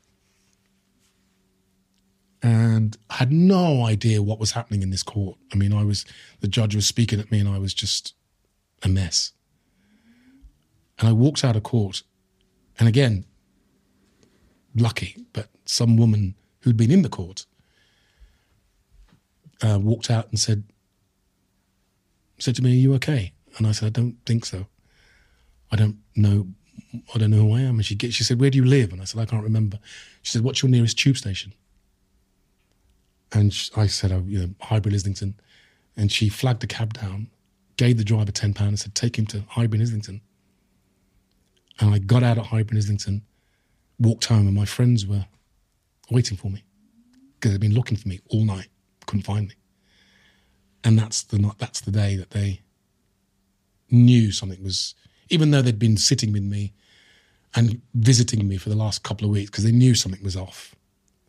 and I had no idea what was happening in this court. I mean, the judge was speaking at me, and I was just a mess. And I walked out of court, and again, lucky, but some woman who'd been in the court walked out and said to me, are you okay? And I said, I don't think so. I don't know who I am. And she said, where do you live? And I said, I can't remember. She said, what's your nearest tube station? And I said, Highbury Islington. And she flagged the cab down, gave the driver £10 and said, take him to Highbury Islington. And I got out at Highbury Islington, walked home, and my friends were waiting for me because they'd been looking for me all night, couldn't find me. And that's the day that they knew something was, even though they'd been sitting with me and visiting me for the last couple of weeks, because they knew something was off.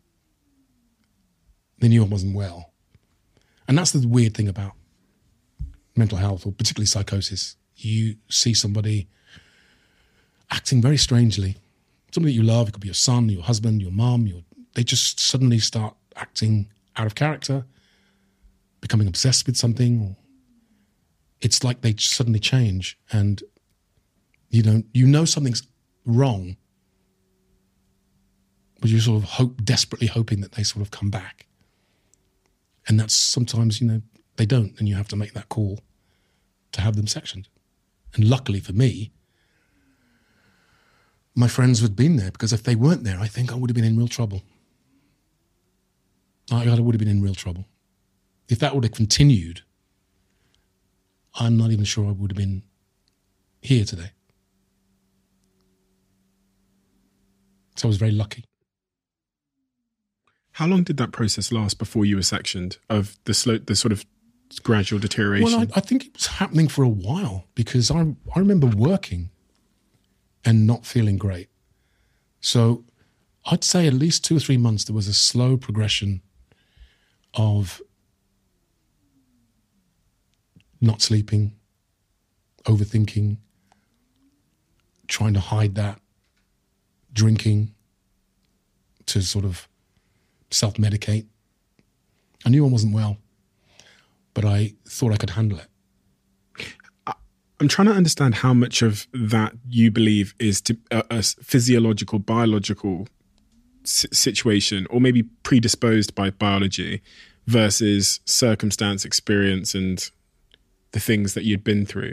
They knew I wasn't well. And that's the weird thing about mental health, or particularly psychosis, you see somebody acting very strangely. Somebody that you love, it could be your son, your husband, your mum, they just suddenly start acting out of character, becoming obsessed with something. Or it's like they suddenly change, and you know something's wrong, but you sort of desperately hoping that they sort of come back. And that's sometimes, they don't, and you have to make that call to have them sectioned. And luckily for me, my friends had been there, because if they weren't there, I think I would have been in real trouble. I would have been in real trouble. If that would have continued, I'm not even sure I would have been here today. So I was very lucky. How long did that process last before you were sectioned, of the sort of gradual deterioration? Well, I think it was happening for a while, because I remember working and not feeling great. So I'd say at least 2 or 3 months there was a slow progression of not sleeping, overthinking, trying to hide that, drinking to sort of self-medicate. I knew I wasn't well, but I thought I could handle it. I'm trying to understand how much of that you believe is a physiological, biological situation, or maybe predisposed by biology, versus circumstance, experience, and the things that you'd been through.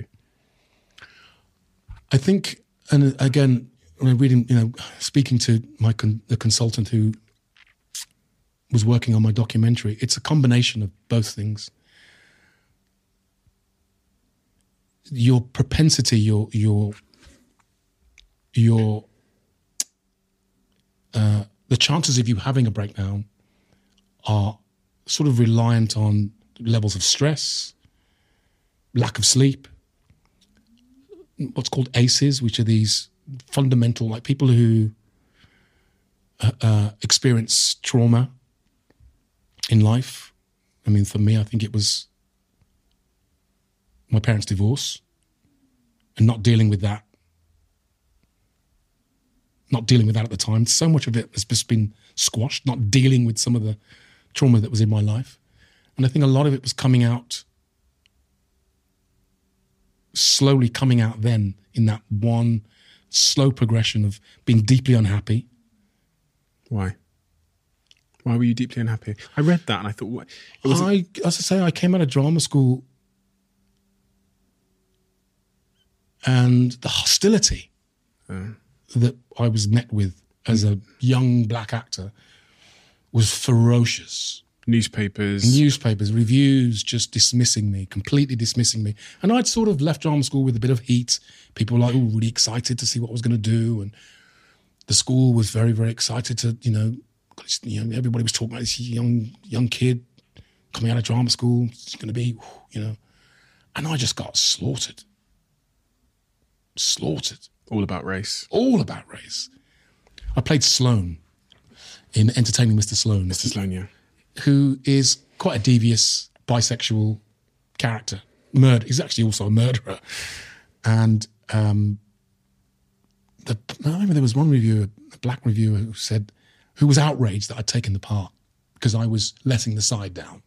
I think, and again, when I'm reading, speaking to the consultant who was working on my documentary, it's a combination of both things. Your propensity, the chances of you having a breakdown are sort of reliant on levels of stress, lack of sleep, what's called ACEs, which are these fundamental, like people who experience trauma in life. I mean, for me, I think it was my parents' divorce and not dealing with that at the time. So much of it has just been squashed, not dealing with some of the trauma that was in my life. And I think a lot of it was slowly coming out then, in that one slow progression of being deeply unhappy. Why? Why were you deeply unhappy? I read that and I thought, what? As I say, I came out of drama school, and the hostility that I was met with as a young black actor was ferocious. Newspapers, reviews just dismissing me, completely dismissing me. And I'd sort of left drama school with a bit of heat. People were like, really excited to see what I was going to do. And the school was very, very excited to, everybody was talking about this young kid coming out of drama school. It's going to be, and I just got slaughtered. All about race. I played Sloane in Entertaining Mr. Sloane. Mr. Sloane, yeah. Who is quite a devious, bisexual character. He's actually also a murderer. And I remember there was one reviewer, a black reviewer, who was outraged that I'd taken the part because I was letting the side down.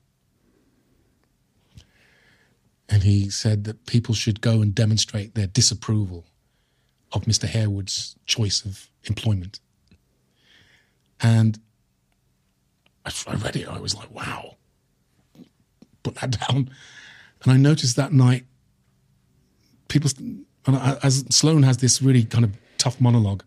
And he said that people should go and demonstrate their disapproval of Mr. Harewood's choice of employment. And I read it, I was like, wow. Put that down. And I noticed that night, as Sloane has this really kind of tough monologue,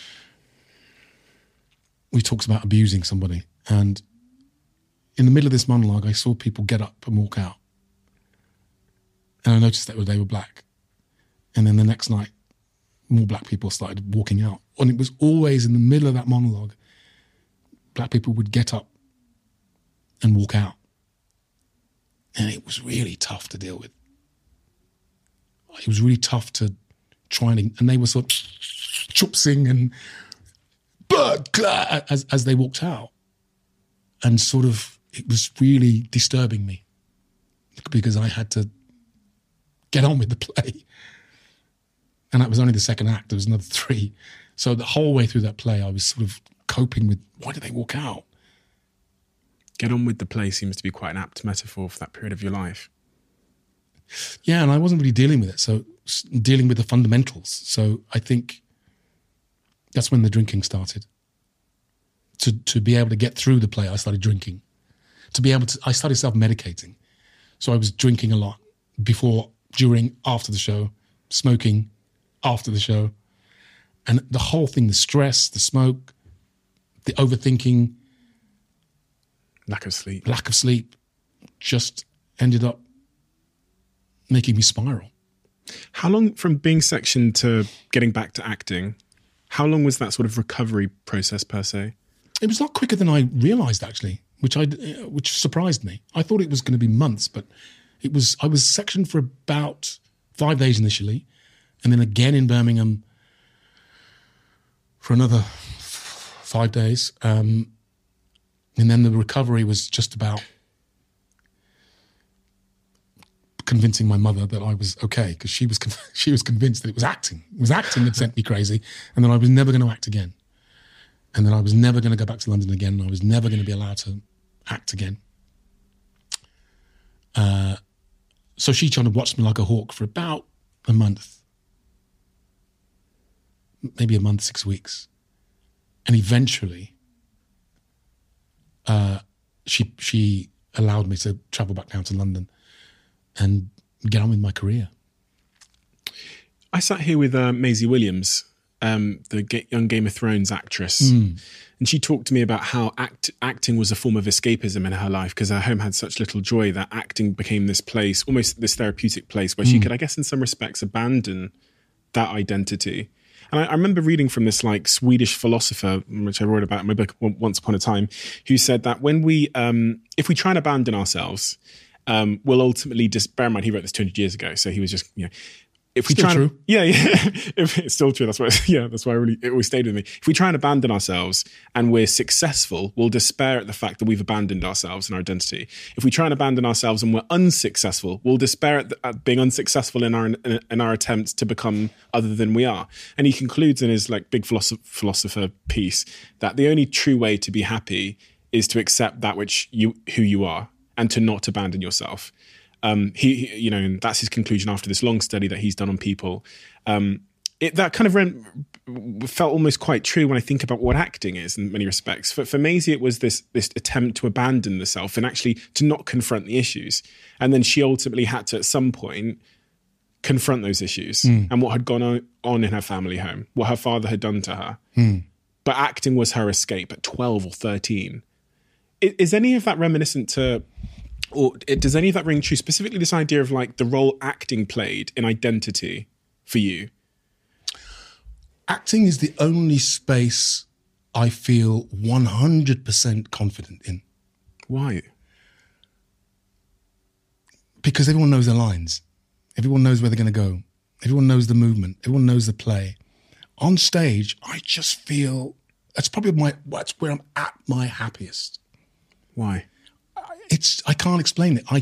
he talks about abusing somebody. And in the middle of this monologue, I saw people get up and walk out. And I noticed that they were black. And then the next night, more black people started walking out. And it was always in the middle of that monologue, black people would get up and walk out. And it was really tough to deal with. It was really tough to try and they were sort of chupsing and as they walked out. And sort of, it was really disturbing me because I had to get on with the play. And that was only the second act. There was another 3. So the whole way through that play, I was sort of coping with, why did they walk out? Get on with the play seems to be quite an apt metaphor for that period of your life. Yeah, and I wasn't really dealing with it. So dealing with the fundamentals. So I think that's when the drinking started. To be able to get through the play, I started drinking. I started self-medicating. So I was drinking a lot before, during, after the show, smoking after the show. And the whole thing, the stress, the smoke, the overthinking. Lack of sleep. Just ended up making me spiral. How long, from being sectioned to getting back to acting, how long was that sort of recovery process per se? It was a lot quicker than I realised, actually, which surprised me. I thought it was going to be months, but I was sectioned for about 5 days initially, and then again in Birmingham for another 5 days. And then the recovery was just about convincing my mother that I was okay, because she was convinced that it was acting. It was acting that sent me crazy, and that I was never going to act again. And then I was never going to go back to London again, and I was never going to be allowed to act again. So she tried to watch me like a hawk for about a month. Maybe a month, 6 weeks. And eventually, she allowed me to travel back down to London and get on with my career. I sat here with Maisie Williams, the young Game of Thrones actress, and she talked to me about how acting was a form of escapism in her life, because her home had such little joy that acting became this place, almost this therapeutic place where she could, I guess in some respects, abandon that identity. And I remember reading from this like Swedish philosopher, which I wrote about in my book Once Upon a Time, who said that when we, if we try and abandon ourselves, we'll ultimately just, bear in mind, he wrote this 200 years ago. So he was just, if we try, if it's still true, that's why it always stayed with me. If we try and abandon ourselves and we're successful, we'll despair at the fact that we've abandoned ourselves and our identity. If we try and abandon ourselves and we're unsuccessful, we'll despair at being unsuccessful in our attempts to become other than we are. And he concludes in his like big philosopher piece that the only true way to be happy is to accept that who you are and to not abandon yourself. He and that's his conclusion after this long study that he's done on people. That kind of felt almost quite true when I think about what acting is in many respects. For Maisie, it was this attempt to abandon the self and actually to not confront the issues. And then she ultimately had to, at some point, confront those issues and what had gone on in her family home, what her father had done to her. But acting was her escape at 12 or 13. Is any of that reminiscent to... Or does any of that ring true, specifically this idea of like the role acting played in identity for you? Acting is the only space I feel 100% confident in. Why? Because everyone knows their lines. Everyone knows where they're going to go. Everyone knows the movement. Everyone knows the play. On stage, I just feel that's where I'm at my happiest. Why? I can't explain it.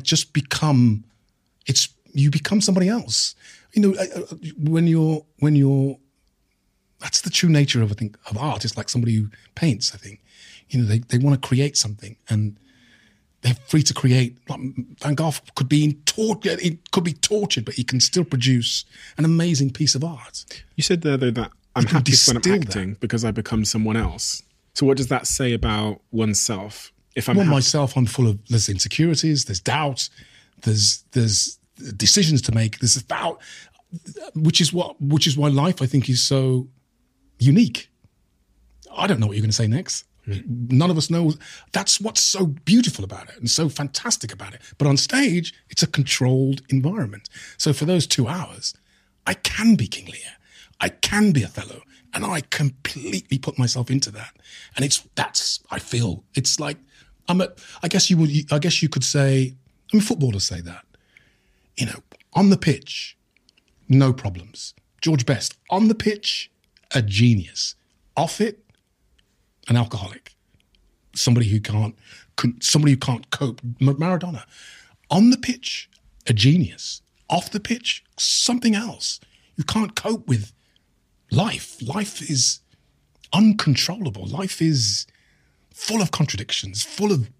You become somebody else. When you're, that's the true nature of art. It's like somebody who paints, I think. They want to create something and they're free to create. Like Van Gogh could be tortured, but he can still produce an amazing piece of art. You said there, though, that I'm happiest when I'm acting because I become someone else. So what does that say about oneself? Myself, I'm full of, there's insecurities, there's doubt, there's decisions to make, there's doubt, which is why life, I think, is so unique. I don't know what you're going to say next. None of us know. That's what's so beautiful about it and so fantastic about it. But on stage, it's a controlled environment. So for those 2 hours, I can be King Lear, I can be Othello, and I completely put myself into that. And I feel it's like, I guess you could say, footballers say that, on the pitch, no problems. George Best, on the pitch, a genius. Off it, an alcoholic. Somebody who can't cope. Maradona, on the pitch, a genius. off the pitch, something else. You can't cope with life. Life is uncontrollable. Life is full of contradictions, full of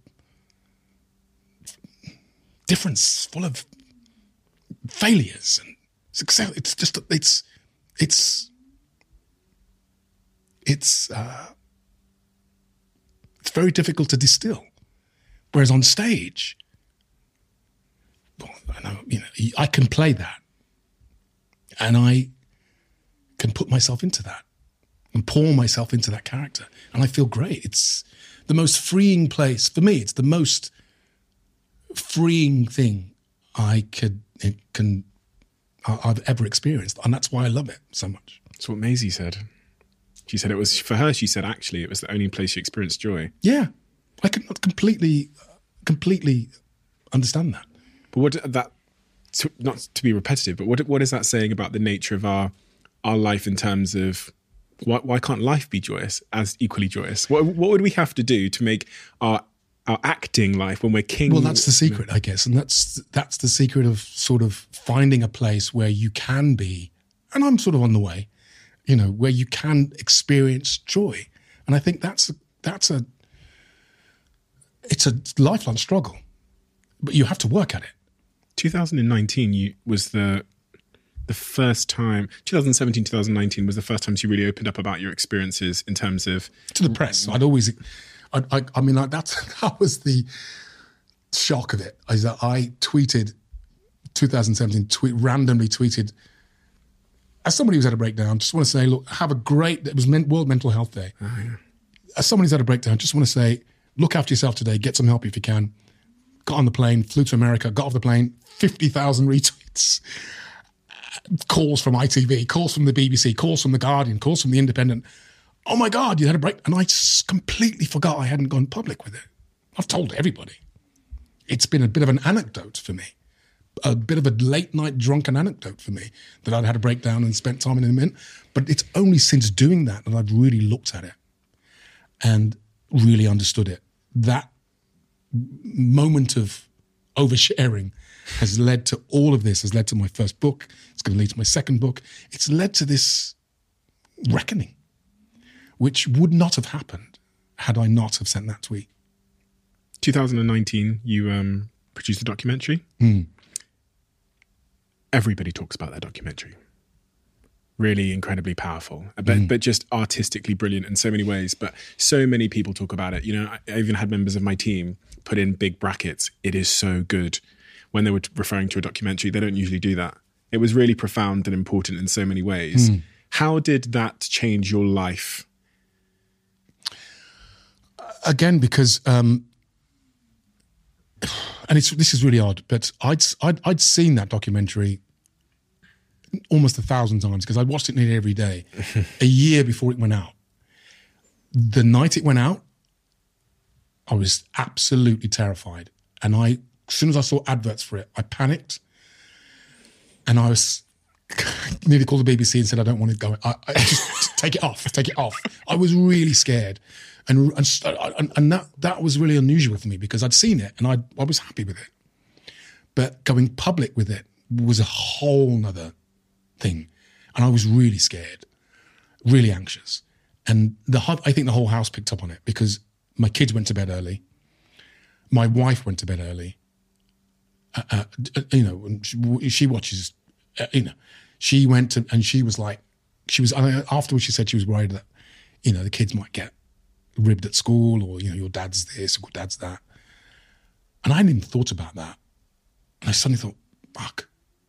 difference, full of failures and success. It's just, it's very difficult to distill. Whereas on stage, well, I can play that, and I can put myself into that and pour myself into that character, and I feel great. It's the most freeing place for me. It's the most freeing thing I've ever experienced, and that's why I love it so much. That's what Maisie said. She said it was, for her, she said actually it was the only place she experienced joy. Yeah, I can completely understand that. But what that, not to be repetitive, but what is that saying about the nature of our life in terms of why can't life be joyous, as equally joyous? What would we have to do to make our acting life, when we're king? Well, that's the secret, I guess, and that's the secret of sort of finding a place where you can be, and I'm sort of on the way, where you can experience joy, and I think it's a lifelong struggle, but you have to work at it. 2019 was the first time. 2017, 2019 was the first time you really opened up about your experiences in terms of to the press. That was the shock of it. Is that I tweeted 2017, randomly tweeted, as somebody who's had a breakdown, just want to say, look, have a great. It was World Mental Health Day. Oh, yeah. As somebody who's had a breakdown, just want to say, look after yourself today. Get some help if you can. Got on the plane, flew to America, got off the plane, 50,000 retweets, calls from ITV, calls from the BBC, calls from The Guardian, calls from The Independent. Oh my God, you had a break. And I just completely forgot I hadn't gone public with it. I've told everybody. It's been a bit of an anecdote for me, a bit of a late night drunken anecdote for me, that I'd had a breakdown and spent time in a mint. But it's only since doing that I've really looked at it and really understood it. That moment of oversharing has led to all of this, has led to my first book. It's going to lead to my second book. It's led to this reckoning, which would not have happened had I not have sent that tweet. 2019, you produced a documentary. Everybody talks about that documentary. Really incredibly powerful, but just artistically brilliant in so many ways. But so many people talk about it. I even had members of my team put in big brackets, "It is so good," when they were referring to a documentary. They don't usually do that. It was really profound and important in so many ways. How did that change your life? Again, because, and this is really odd, but I'd seen that documentary almost 1,000 times because I watched it nearly every day, a year before it went out. The night it went out, I was absolutely terrified. And as soon as I saw adverts for it, I panicked. And I was nearly called the BBC and said, I don't want to go. I just take it off. I was really scared. And that was really unusual for me because I'd seen it and I was happy with it. But going public with it was a whole nother thing. And I was really scared, really anxious. And I think the whole house picked up on it because my kids went to bed early. My wife went to bed early. She watches, she went to, and she was like, afterwards she said she was worried that, the kids might get ribbed at school or, your dad's this or dad's that. And I hadn't even thought about that. And I suddenly thought, fuck,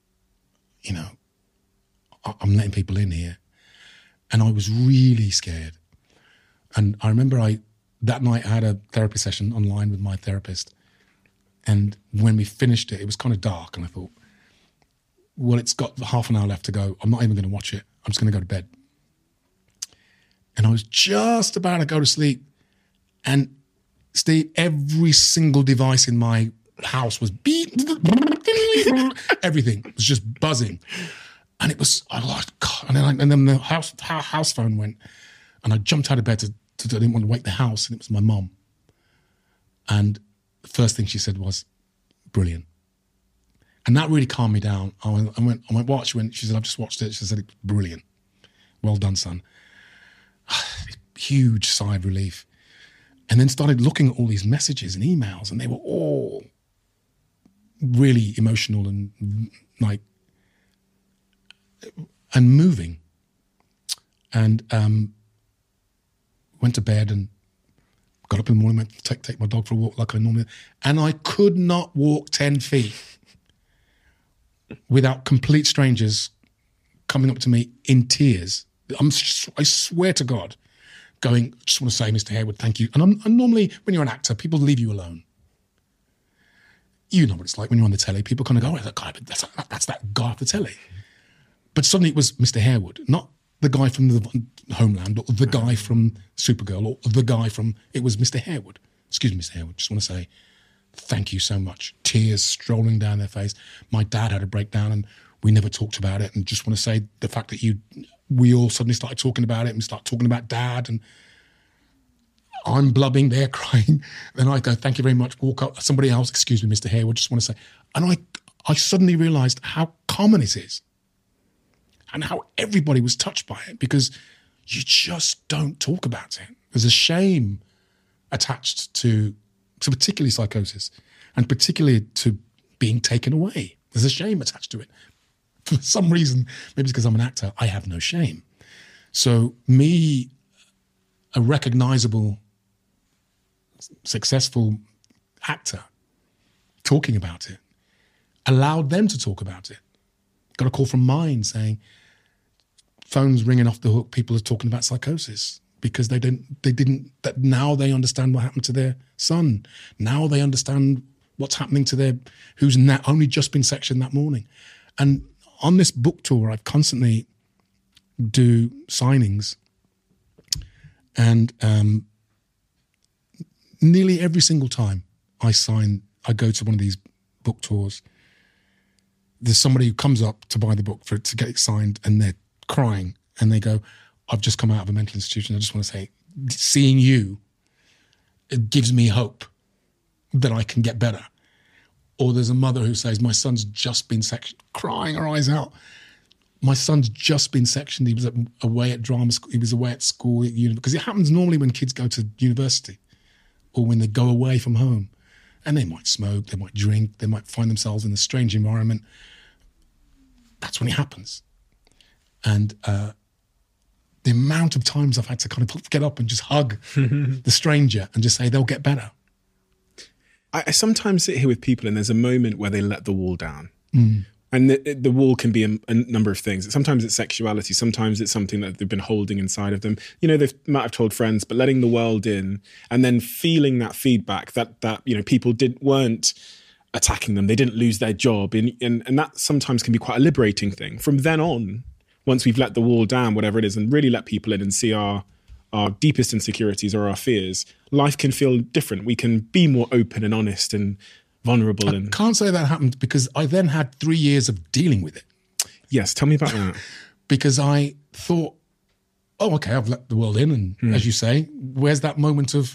I'm letting people in here. And I was really scared. And I remember that night I had a therapy session online with my therapist. And when we finished it was kind of dark. And I thought, well, it's got half an hour left to go. I'm not even going to watch it. I'm just going to go to bed. And I was just about to go to sleep. And Steve, every single device in my house was beep, everything was just buzzing. And it was, I was like, God. And then the house phone went. And I jumped out of bed I didn't want to wake the house. And it was my mum. And the first thing she said was, brilliant. And that really calmed me down. I went, what? She said, I've just watched it. She said, it's brilliant. Well done, son. Huge sigh of relief. And then started looking at all these messages and emails, and they were all really emotional and like, and moving. And went to bed and got up in the morning, went to take my dog for a walk like I normally, and I could not walk 10 feet without complete strangers coming up to me in tears. I swear to God, going, just want to say, Mr. Harewood, thank you. And normally, when you're an actor, people leave you alone. You know what it's like when you're on the telly. People kind of go, oh, that guy, but that's that guy off the telly. But suddenly it was Mr. Harewood, not the guy from the Homeland or the guy from Supergirl or the guy from, it was Mr. Harewood. Excuse me, Mr. Harewood, just want to say thank you so much. Tears strolling down their face. My dad had a breakdown and we never talked about it, and just want to say the fact that we all suddenly started talking about it and start talking about Dad, and I'm blubbing, they're crying. Then I go, thank you very much, walk up, somebody else, excuse me, Mr. Harewood, just want to say. And I suddenly realised how common it is and how everybody was touched by it, because you just don't talk about it. There's a shame attached to particularly psychosis, and particularly to being taken away. There's a shame attached to it. For some reason, maybe it's because I'm an actor, I have no shame. So me, a recognisable, successful actor, talking about it, allowed them to talk about it. Got a call from Mind saying, phones ringing off the hook, people are talking about psychosis because they didn't, that now they understand what happened to their son. Now they understand what's happening to who's now only just been sectioned that morning. And on this book tour, I constantly do signings, and nearly every single time I go to one of these book tours, there's somebody who comes up to buy the book to get it signed, and they're crying, and they go, I've just come out of a mental institution. I just want to say, seeing you, it gives me hope that I can get better. Or there's a mother who says, my son's just been sectioned, crying her eyes out. My son's just been sectioned. He was away at drama school. He was away at school, because it happens normally when kids go to university or when they go away from home. And they might smoke, they might drink, they might find themselves in a strange environment. That's when it happens. And the amount of times I've had to kind of get up and just hug the stranger and just say, they'll get better. I sometimes sit here with people and there's a moment where they let the wall down. And the wall can be a number of things. Sometimes it's sexuality. Sometimes it's something that they've been holding inside of them. They might have told friends, but letting the world in and then feeling that feedback that people weren't attacking them. They didn't lose their job. And that sometimes can be quite a liberating thing. From then on, once we've let the wall down, whatever it is, and really let people in and see our deepest insecurities or our fears, life can feel different. We can be more open and honest and vulnerable. I can't say that happened because I then had 3 years of dealing with it. Yes, tell me about that. Because I thought, oh, okay, I've let the world in. And as you say, where's that moment of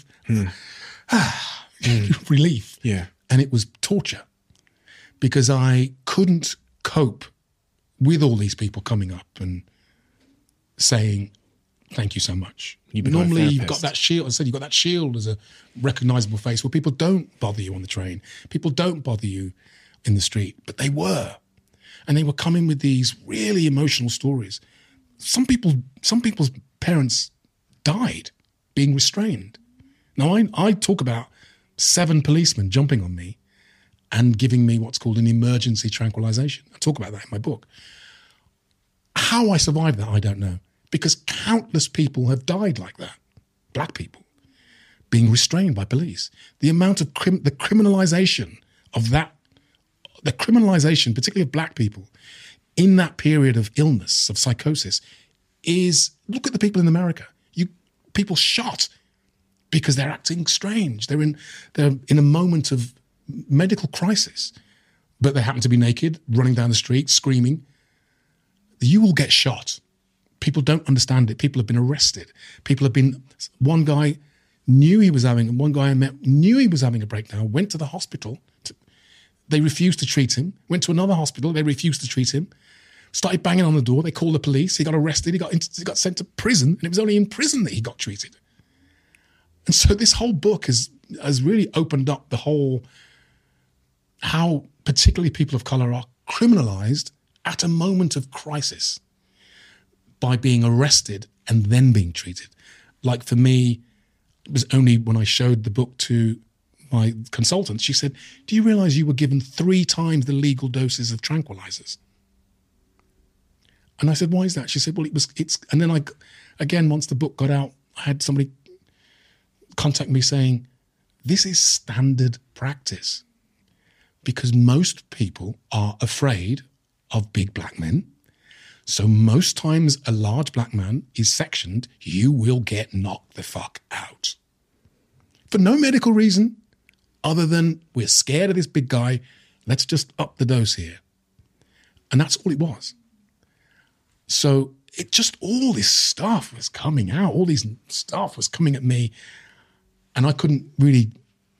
relief? Yeah. And it was torture because I couldn't cope with all these people coming up and saying, thank you so much. Normally you've got that shield. I said you've got that shield as a recognisable face where people don't bother you on the train. People don't bother you in the street, but they were. And they were coming with these really emotional stories. Some people's parents died being restrained. Now, I talk about 7 policemen jumping on me and giving me what's called an emergency tranquilization. I talk about that in my book. How I survived that, I don't know. Because countless people have died like that. Black people being restrained by police. The amount of the criminalization of that, the criminalization, particularly of black people, in that period of illness, of psychosis, is, look at the people in America. People shot because they're acting strange. They're in a moment of medical crisis, but they happen to be naked, running down the street, screaming. You will get shot. People don't understand it. People have been arrested. One guy knew he was having, one guy I met knew he was having a breakdown, went to the hospital. They refused to treat him. Went to another hospital. They refused to treat him. Started banging on the door. They called the police. He got arrested. He got sent to prison. And it was only in prison that he got treated. And so this whole book has really opened up the whole, how particularly people of colour are criminalised at a moment of crisis by being arrested and then being treated. Like for me, it was only when I showed the book to my consultant, she said, do you realise you were given 3 times the legal doses of tranquilizers? And I said, why is that? She said, well, and then again, once the book got out, I had somebody contact me saying, this is standard practice because most people are afraid of big black men. So most times a large black man is sectioned, you will get knocked the fuck out. For no medical reason other than we're scared of this big guy, let's just up the dose here. And that's all it was. So all this stuff was coming out, all this stuff was coming at me and I couldn't really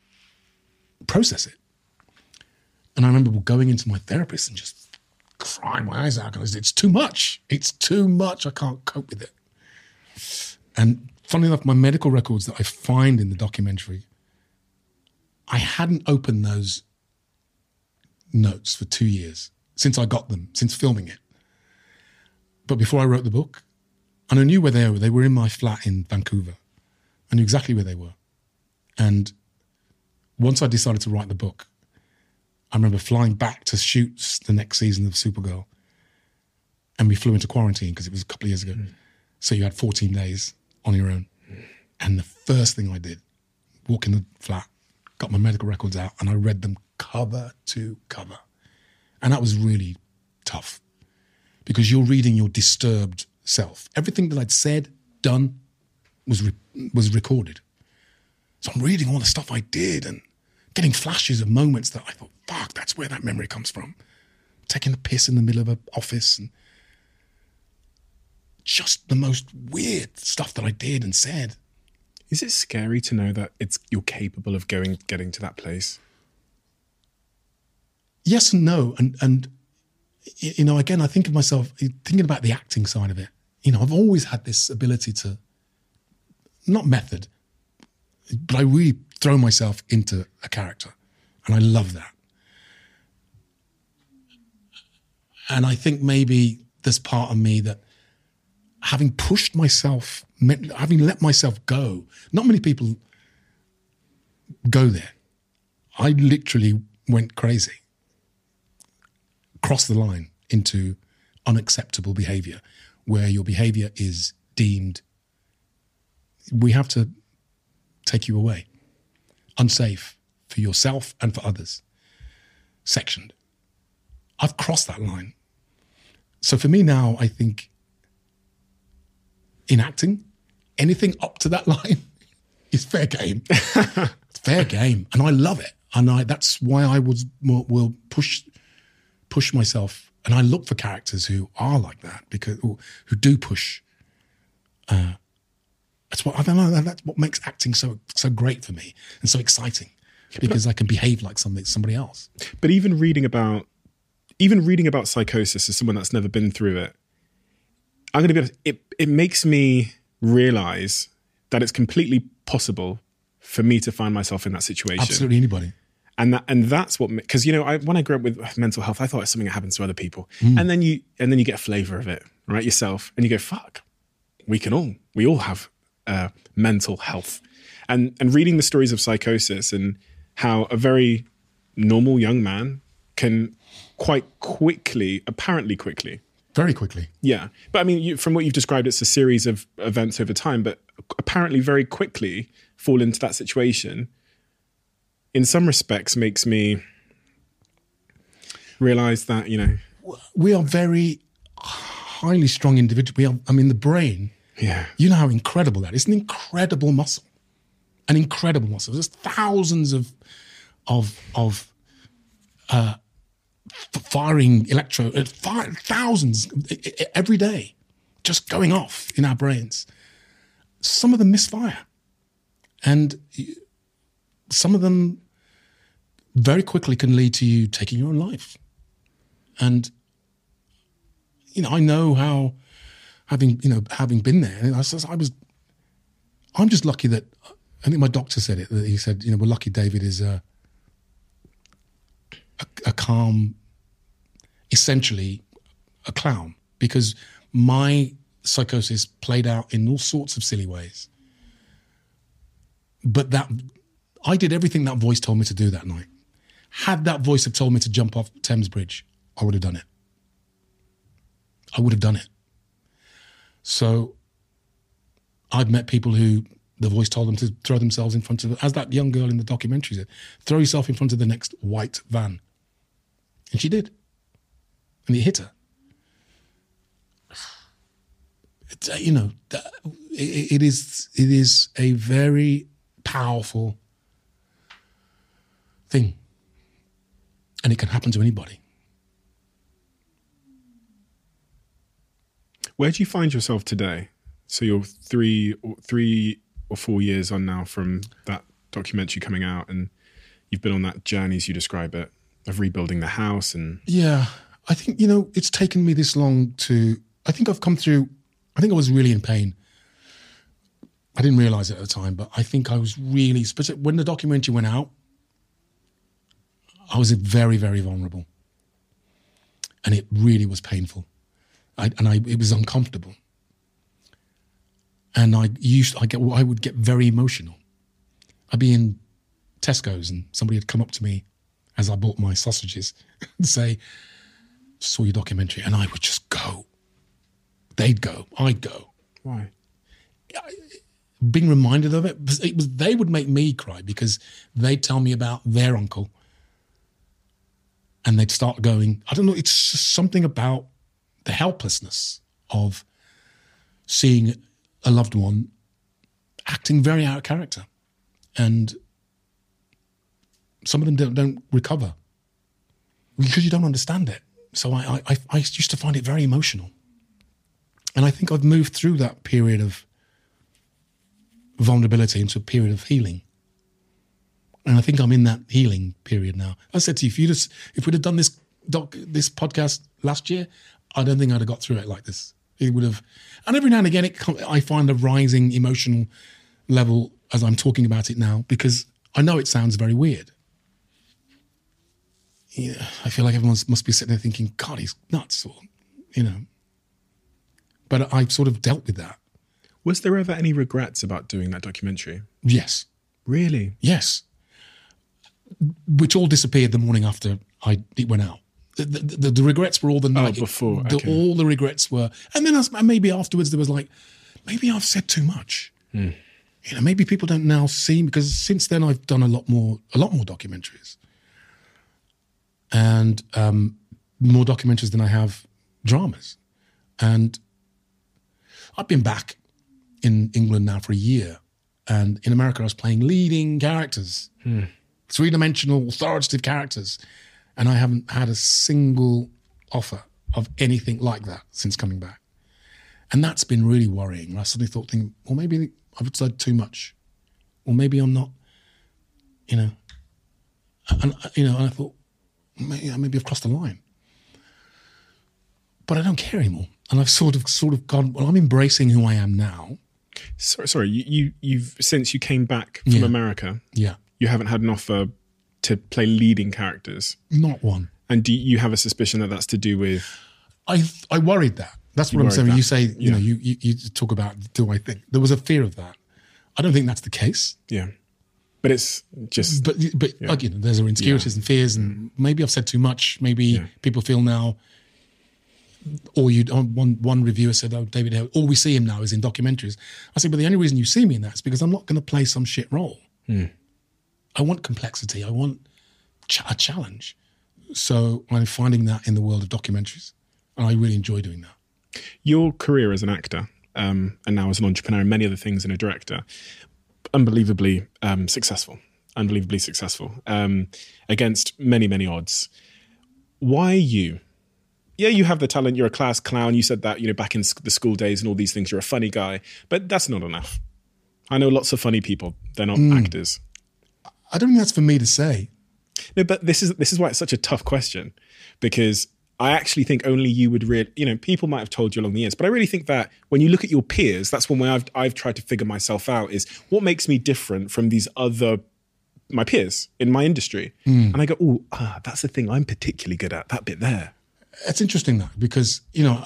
process it. And I remember going into my therapist and just crying my eyes out because it's too much. It's too much. I can't cope with it. And funnily enough, my medical records that I find in the documentary, I hadn't opened those notes for 2 years since I got them, since filming it. But before I wrote the book, and I knew where they were. They were in my flat in Vancouver. I knew exactly where they were. And once I decided to write the book, I remember flying back to shoot the next season of Supergirl. And we flew into quarantine because it was a couple of years ago. So you had 14 days on your own. And the first thing I did, walk in the flat, got my medical records out, and I read them cover to cover. And that was really tough because you're reading your disturbed self. Everything that I'd said, done, was recorded. So I'm reading all the stuff I did and getting flashes of moments that I thought, fuck, that's where that memory comes from. Taking the piss in the middle of an office and just the most weird stuff that I did and said. Is it scary to know that you're capable of getting to that place? Yes and no. And you know, again, I think of myself, thinking about the acting side of it, you know, I've always had this ability to, not method, but I really throw myself into a character. And I love that. And I think maybe there's part of me that having pushed myself, having let myself go, not many people go there. I literally went crazy, crossed the line into unacceptable behavior where your behavior is deemed, we have to take you away, unsafe for yourself and for others, sectioned. I've crossed that line. So for me now, I think in acting, anything up to that line is fair game. It's fair game. And I love it. And that's why I will push myself. And I look for characters who are like that, because who do push. That's what, I don't know, that's what makes acting so great for me and so exciting, because I can behave like somebody else. But even reading about psychosis as someone that's never been through it, I'm going to be honest, it makes me realize that it's completely possible for me to find myself in that situation. Absolutely anybody. And that's what, because, you know, when I grew up with mental health, I thought it was something that happens to other people. And then you get a flavor of it, right, yourself, and you go, fuck, we all have mental health. And reading the stories of psychosis and how a very normal young man can quite quickly, apparently quickly. Very quickly. Yeah. But I mean, from what you've described, it's a series of events over time, but apparently very quickly fall into that situation, in some respects makes me realize that, you know, we are very highly strong individuals. The brain, yeah, you know how incredible that is. It's an incredible muscle. There's thousands of firing thousands every day, just going off in our brains. Some of them misfire, and some of them very quickly can lead to you taking your own life. And, I know how, having been there, and I'm just lucky that, I think my doctor said it, that he said, we're lucky David is a calm, essentially a clown, because my psychosis played out in all sorts of silly ways. But I did everything that voice told me to do that night. Had that voice have told me to jump off Thames Bridge, I would have done it. I would have done it. So I've met people who the voice told them to throw themselves in front of, as that young girl in the documentary said, throw yourself in front of the next white van. And she did. And it hit her. It is a very powerful thing. And it can happen to anybody. Where do you find yourself today? So you're 3 or 4 years on now from that documentary coming out, and you've been on that journey, as you describe it, of rebuilding the house. And yeah, I think, it's taken me this long I think I was really in pain. I didn't realize it at the time, but I think I was really, when the documentary went out, I was very, very vulnerable. And it really was painful. It was uncomfortable. And I would get very emotional. I'd be in Tesco's and somebody would come up to me as I bought my sausages and say, saw your documentary, and I would just go. They'd go, I'd go. Why? Being reminded of it, they would make me cry because they'd tell me about their uncle. And they'd start going, I don't know, it's just something about the helplessness of seeing a loved one acting very out of character. And some of them don't recover because you don't understand it. So I used to find it very emotional. And I think I've moved through that period of vulnerability into a period of healing. And I think I'm in that healing period now. I said to you, if we'd have done this podcast last year, I don't think I'd have got through it like this. It would have. And every now and again, I find a rising emotional level as I'm talking about it now, because I know it sounds very weird. Yeah, I feel like everyone must be sitting there thinking, God, he's nuts, or, But I've sort of dealt with that. Was there ever any regrets about doing that documentary? Yes. Really? Yes. Which all disappeared the morning after it went out. The regrets were all the night. Before. Okay. All the regrets were. And then maybe afterwards there was like, maybe I've said too much. Maybe people don't now see, because since then I've done a lot more documentaries. And more documentaries than I have dramas. And I've been back in England now for a year. And in America I was playing leading characters. Three-dimensional, authoritative characters. And I haven't had a single offer of anything like that since coming back. And that's been really worrying. I suddenly thought, well, maybe I've said too much. Or maybe I'm not, And I thought, maybe I've crossed the line. But I don't care anymore. And I've sort of gone, well, I'm embracing who I am now. Sorry, you've since you came back from America, you haven't had an offer to play leading characters? Not one. And do you have a suspicion that that's to do with? I worried that. That's what I'm saying. When you say, you talk about, do I think? There was a fear of that. I don't think that's the case. Yeah. But it's just... But again, there's insecurities and fears, and maybe I've said too much. Maybe people feel now, or one reviewer said, oh, David Hare, all we see him now is in documentaries. I said, but the only reason you see me in that is because I'm not going to play some shit role. I want complexity. I want a challenge. So I'm finding that in the world of documentaries, and I really enjoy doing that. Your career as an actor, and now as an entrepreneur and many other things, and a director, unbelievably successful, against many, many odds. Why you? Yeah, you have the talent. You're a class clown. You said that, back in the school days and all these things, you're a funny guy, but that's not enough. I know lots of funny people. They're not actors. I don't think that's for me to say. No, but this is why it's such a tough question, because I actually think only you would really, people might have told you along the years, but I really think that when you look at your peers, that's one way I've tried to figure myself out, is what makes me different from my peers in my industry. And I go, that's the thing I'm particularly good at, that bit there. It's interesting that, because,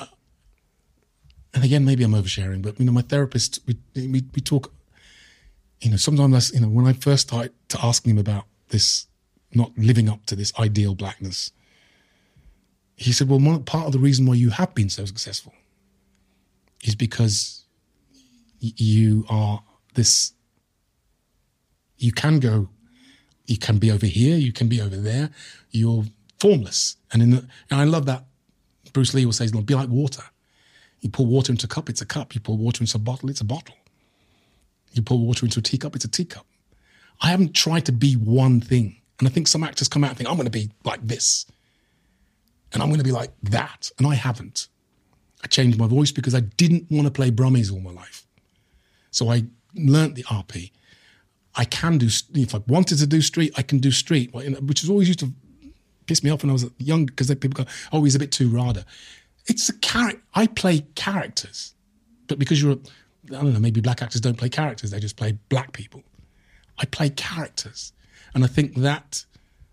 and again, maybe I'm oversharing, but, my therapist, we talk, sometimes, when I first started to ask him about this, not living up to this ideal blackness, he said, well, part of the reason why you have been so successful is because you are this, you can be over here, you can be over there, you're formless. And I love that Bruce Lee will say, be like water. You pour water into a cup, it's a cup. You pour water into a bottle, it's a bottle. You pour water into a teacup, it's a teacup. I haven't tried to be one thing. And I think some actors come out and think, I'm going to be like this. And I'm going to be like that. And I haven't. I changed my voice because I didn't want to play Brummies all my life. So I learnt the RP. I can do, if I wanted to do street, I can do street, which is always used to piss me off when I was young, because people go, oh, he's a bit too rada. It's a character. I play characters. But because I don't know, maybe black actors don't play characters, they just play black people. I play characters. And I think that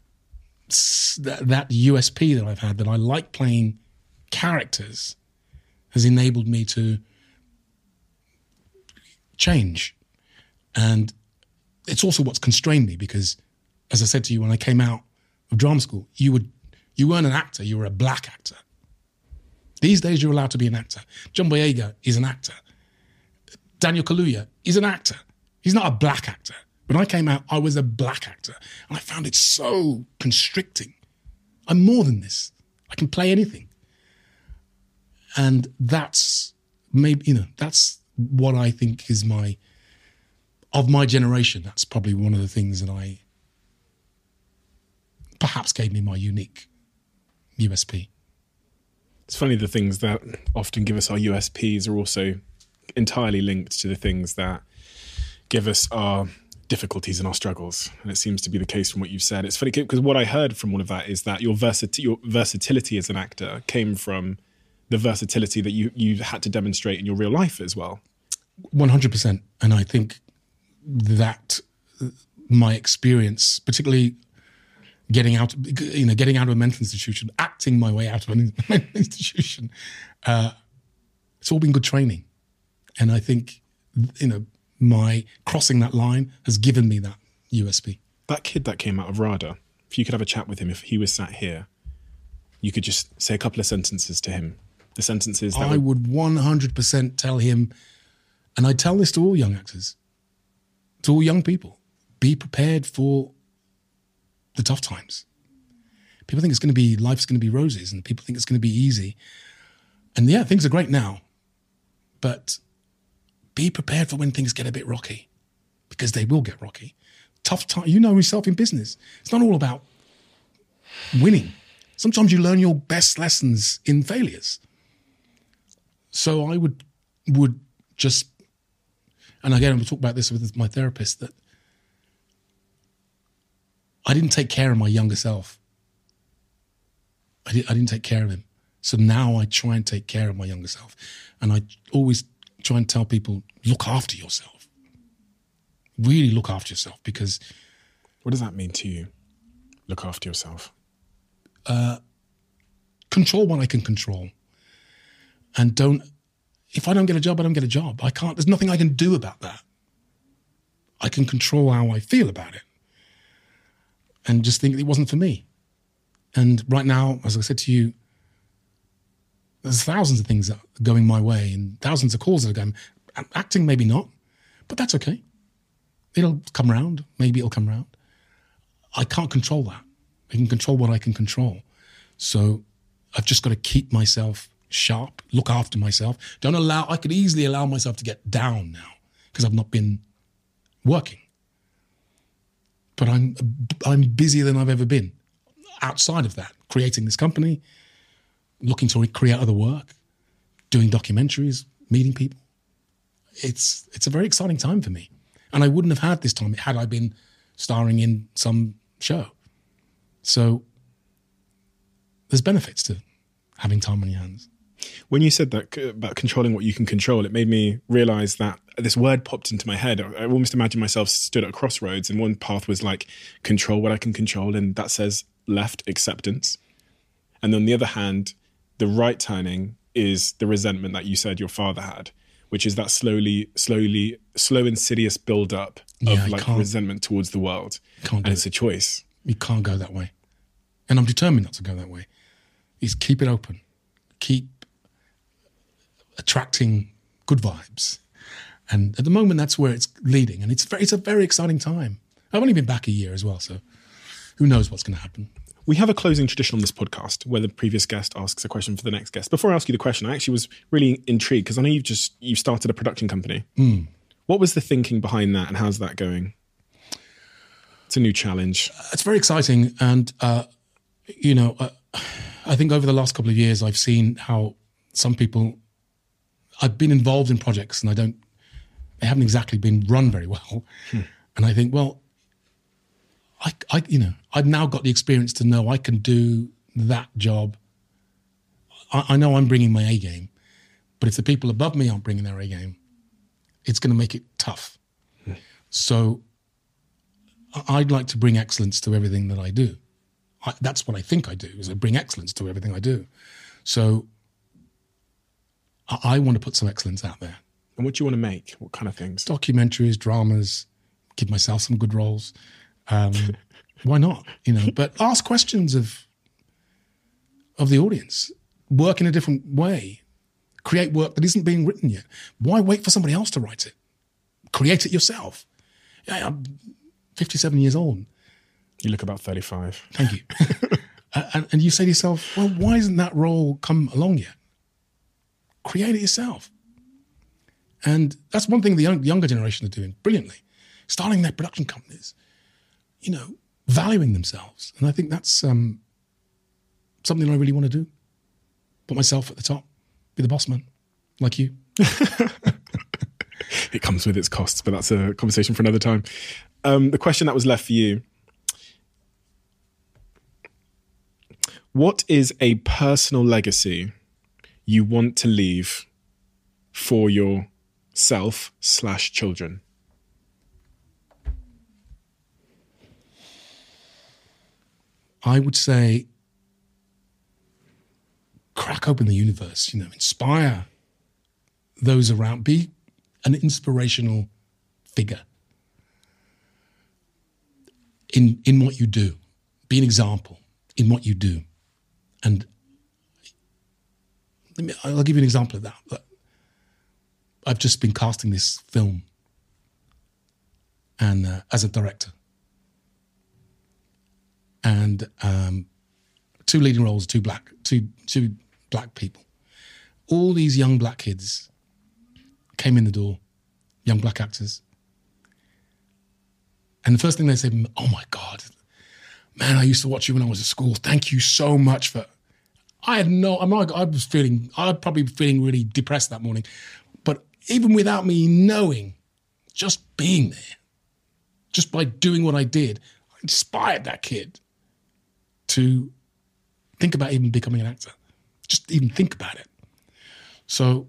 USP that I've had, that I like playing characters, has enabled me to change. And it's also what's constrained me, because, as I said to you, when I came out of drama school, you weren't an actor, you were a black actor. These days you're allowed to be an actor. John Boyega is an actor. Daniel Kaluuya is an actor. He's not a black actor. When I came out, I was a black actor, and I found it so constricting. I'm more than this. I can play anything. And that's that's what I think is of my generation, that's probably one of the things that perhaps gave me my unique USP. It's funny, the things that often give us our USPs are also entirely linked to the things that give us our difficulties and our struggles. And it seems to be the case from what you've said. It's funny because what I heard from all of that is that your versatility as an actor came from the versatility that you had to demonstrate in your real life as well. 100%. And I think that my experience, particularly getting out of a mental institution, acting my way out of a mental institution, it's all been good training. And I think, my crossing that line has given me that USP. That kid that came out of RADA, if you could have a chat with him, if he was sat here, you could just say a couple of sentences to him. The sentences that I would 100% tell him, and I tell this to all young actors, to all young people, be prepared for the tough times. People think life's going to be roses, and people think it's going to be easy. And yeah, things are great now, but be prepared for when things get a bit rocky, because they will get rocky. Tough time, yourself in business. It's not all about winning. Sometimes you learn your best lessons in failures. So I would just, and again, I'm talk about this with my therapist, that I didn't take care of my younger self. I didn't take care of him. So now I try and take care of my younger self. And I always try and tell people, look after yourself. Really look after yourself, because... What does that mean to you, look after yourself? Control what I can control. And if I don't get a job, I don't get a job. There's nothing I can do about that. I can control how I feel about it. And just think it wasn't for me. And right now, as I said to you, there's thousands of things that are going my way and thousands of calls that are going. Acting, maybe not, but that's okay. It'll come around. Maybe it'll come around. I can't control that. I can control what I can control. So I've just got to keep myself sharp, look after myself. I could easily allow myself to get down now because I've not been working. But I'm busier than I've ever been. Outside of that, creating this company, looking to create other work, doing documentaries, meeting people. It's a very exciting time for me. And I wouldn't have had this time had I been starring in some show. So there's benefits to having time on your hands. When you said that about controlling what you can control, it made me realize that this word popped into my head. I almost imagined myself stood at a crossroads, and one path was like control what I can control, and that says left, acceptance. And on the other hand, the right turning is the resentment that you said your father had, which is that slow, insidious build up of like resentment towards the world. And it's a choice. You can't go that way. And I'm determined not to go that way. Is keep it open. Keep attracting good vibes. And at the moment, that's where it's leading. And it's a very exciting time. I've only been back a year as well, so who knows what's going to happen. We have a closing tradition on this podcast where the previous guest asks a question for the next guest. Before I ask you the question, I actually was really intrigued because I know you've started a production company. What was the thinking behind that, and how's that going? It's a new challenge. It's very exciting. And, I think over the last couple of years, I've seen how some people, I've been involved in projects and they haven't exactly been run very well. And I think, well, I've now got the experience to know I can do that job. I know I'm bringing my A game, but if the people above me aren't bringing their A game, it's going to make it tough. So I'd like to bring excellence to everything that I do. That's what I think I do, is I bring excellence to everything I do. So I want to put some excellence out there. And what do you want to make? What kind of things? Documentaries, dramas, give myself some good roles. Why not? But ask questions of the audience. Work in a different way. Create work that isn't being written yet. Why wait for somebody else to write it? Create it yourself. Yeah, I'm 57 years old. You look about 35. Thank you. and you say to yourself, well, why hasn't that role come along yet? Create it yourself. And that's one thing the younger generation are doing brilliantly. Starting their production companies, valuing themselves. And I think that's something I really want to do. Put myself at the top, be the boss man, like you. It comes with its costs, but that's a conversation for another time. The question that was left for you. What is a personal legacy you want to leave for yourself/children? I would say crack open the universe, inspire those around, be an inspirational figure in what you do, be an example in what you do. And I'll give you an example of that. I've just been casting this film and as a director. And two leading roles, two black people. All these young black kids came in the door, young black actors. And the first thing they said, oh my God, man, I used to watch you when I was at school. Thank you so much for... I'd probably be feeling really depressed that morning. But even without me knowing, just being there, just by doing what I did, I inspired that kid to think about even becoming an actor. Just even think about it. So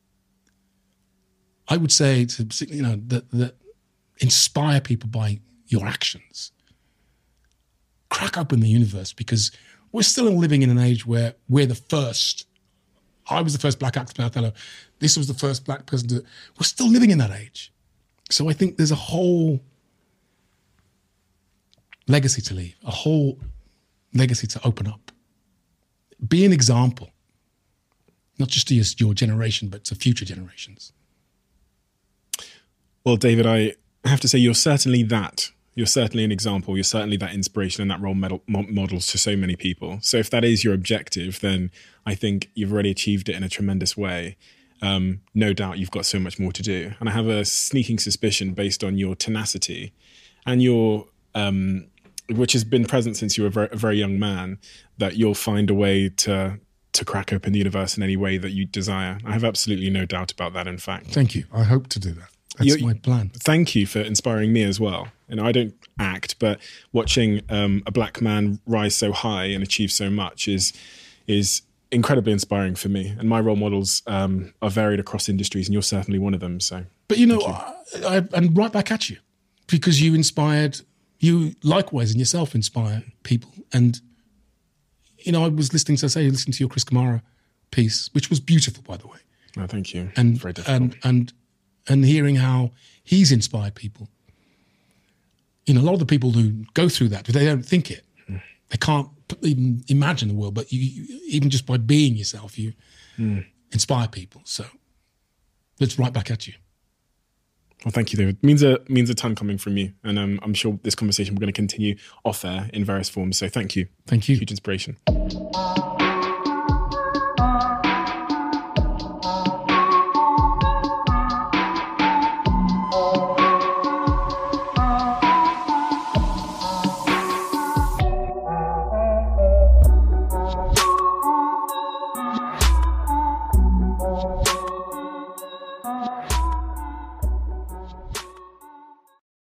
I would say that inspire people by your actions. Crack open the universe, because we're still living in an age where we're the first. I was the first black actor to play Othello. This was the first black person to... We're still living in that age. So I think there's a whole legacy to leave, a whole legacy to open up. Be an example, not just to your generation, but to future generations. Well, David, I have to say you're certainly that. You're certainly an example. You're certainly that inspiration and that role models to so many people. So if that is your objective, then I think you've already achieved it in a tremendous way. No doubt you've got so much more to do. And I have a sneaking suspicion based on your tenacity and your... which has been present since you were a very young man, that you'll find a way to crack open the universe in any way that you desire. I have absolutely no doubt about that, in fact. Thank you. I hope to do that. That's my plan. Thank you for inspiring me as well. And I don't act, but watching a black man rise so high and achieve so much is incredibly inspiring for me. And my role models are varied across industries, and you're certainly one of them. So, but and right back at you, because you likewise in yourself inspire people. And I was listening to your Chris Kamara piece, which was beautiful, by the way. Oh, thank you. And very difficult. And hearing how he's inspired people. A lot of the people who go through that, they don't think it. They can't even imagine the world, but even just by being yourself, you inspire people. So it's right back at you. Well, thank you, David. It means a ton coming from you. And I'm sure this conversation we're going to continue off air in various forms. So thank you. Thank you. Huge inspiration.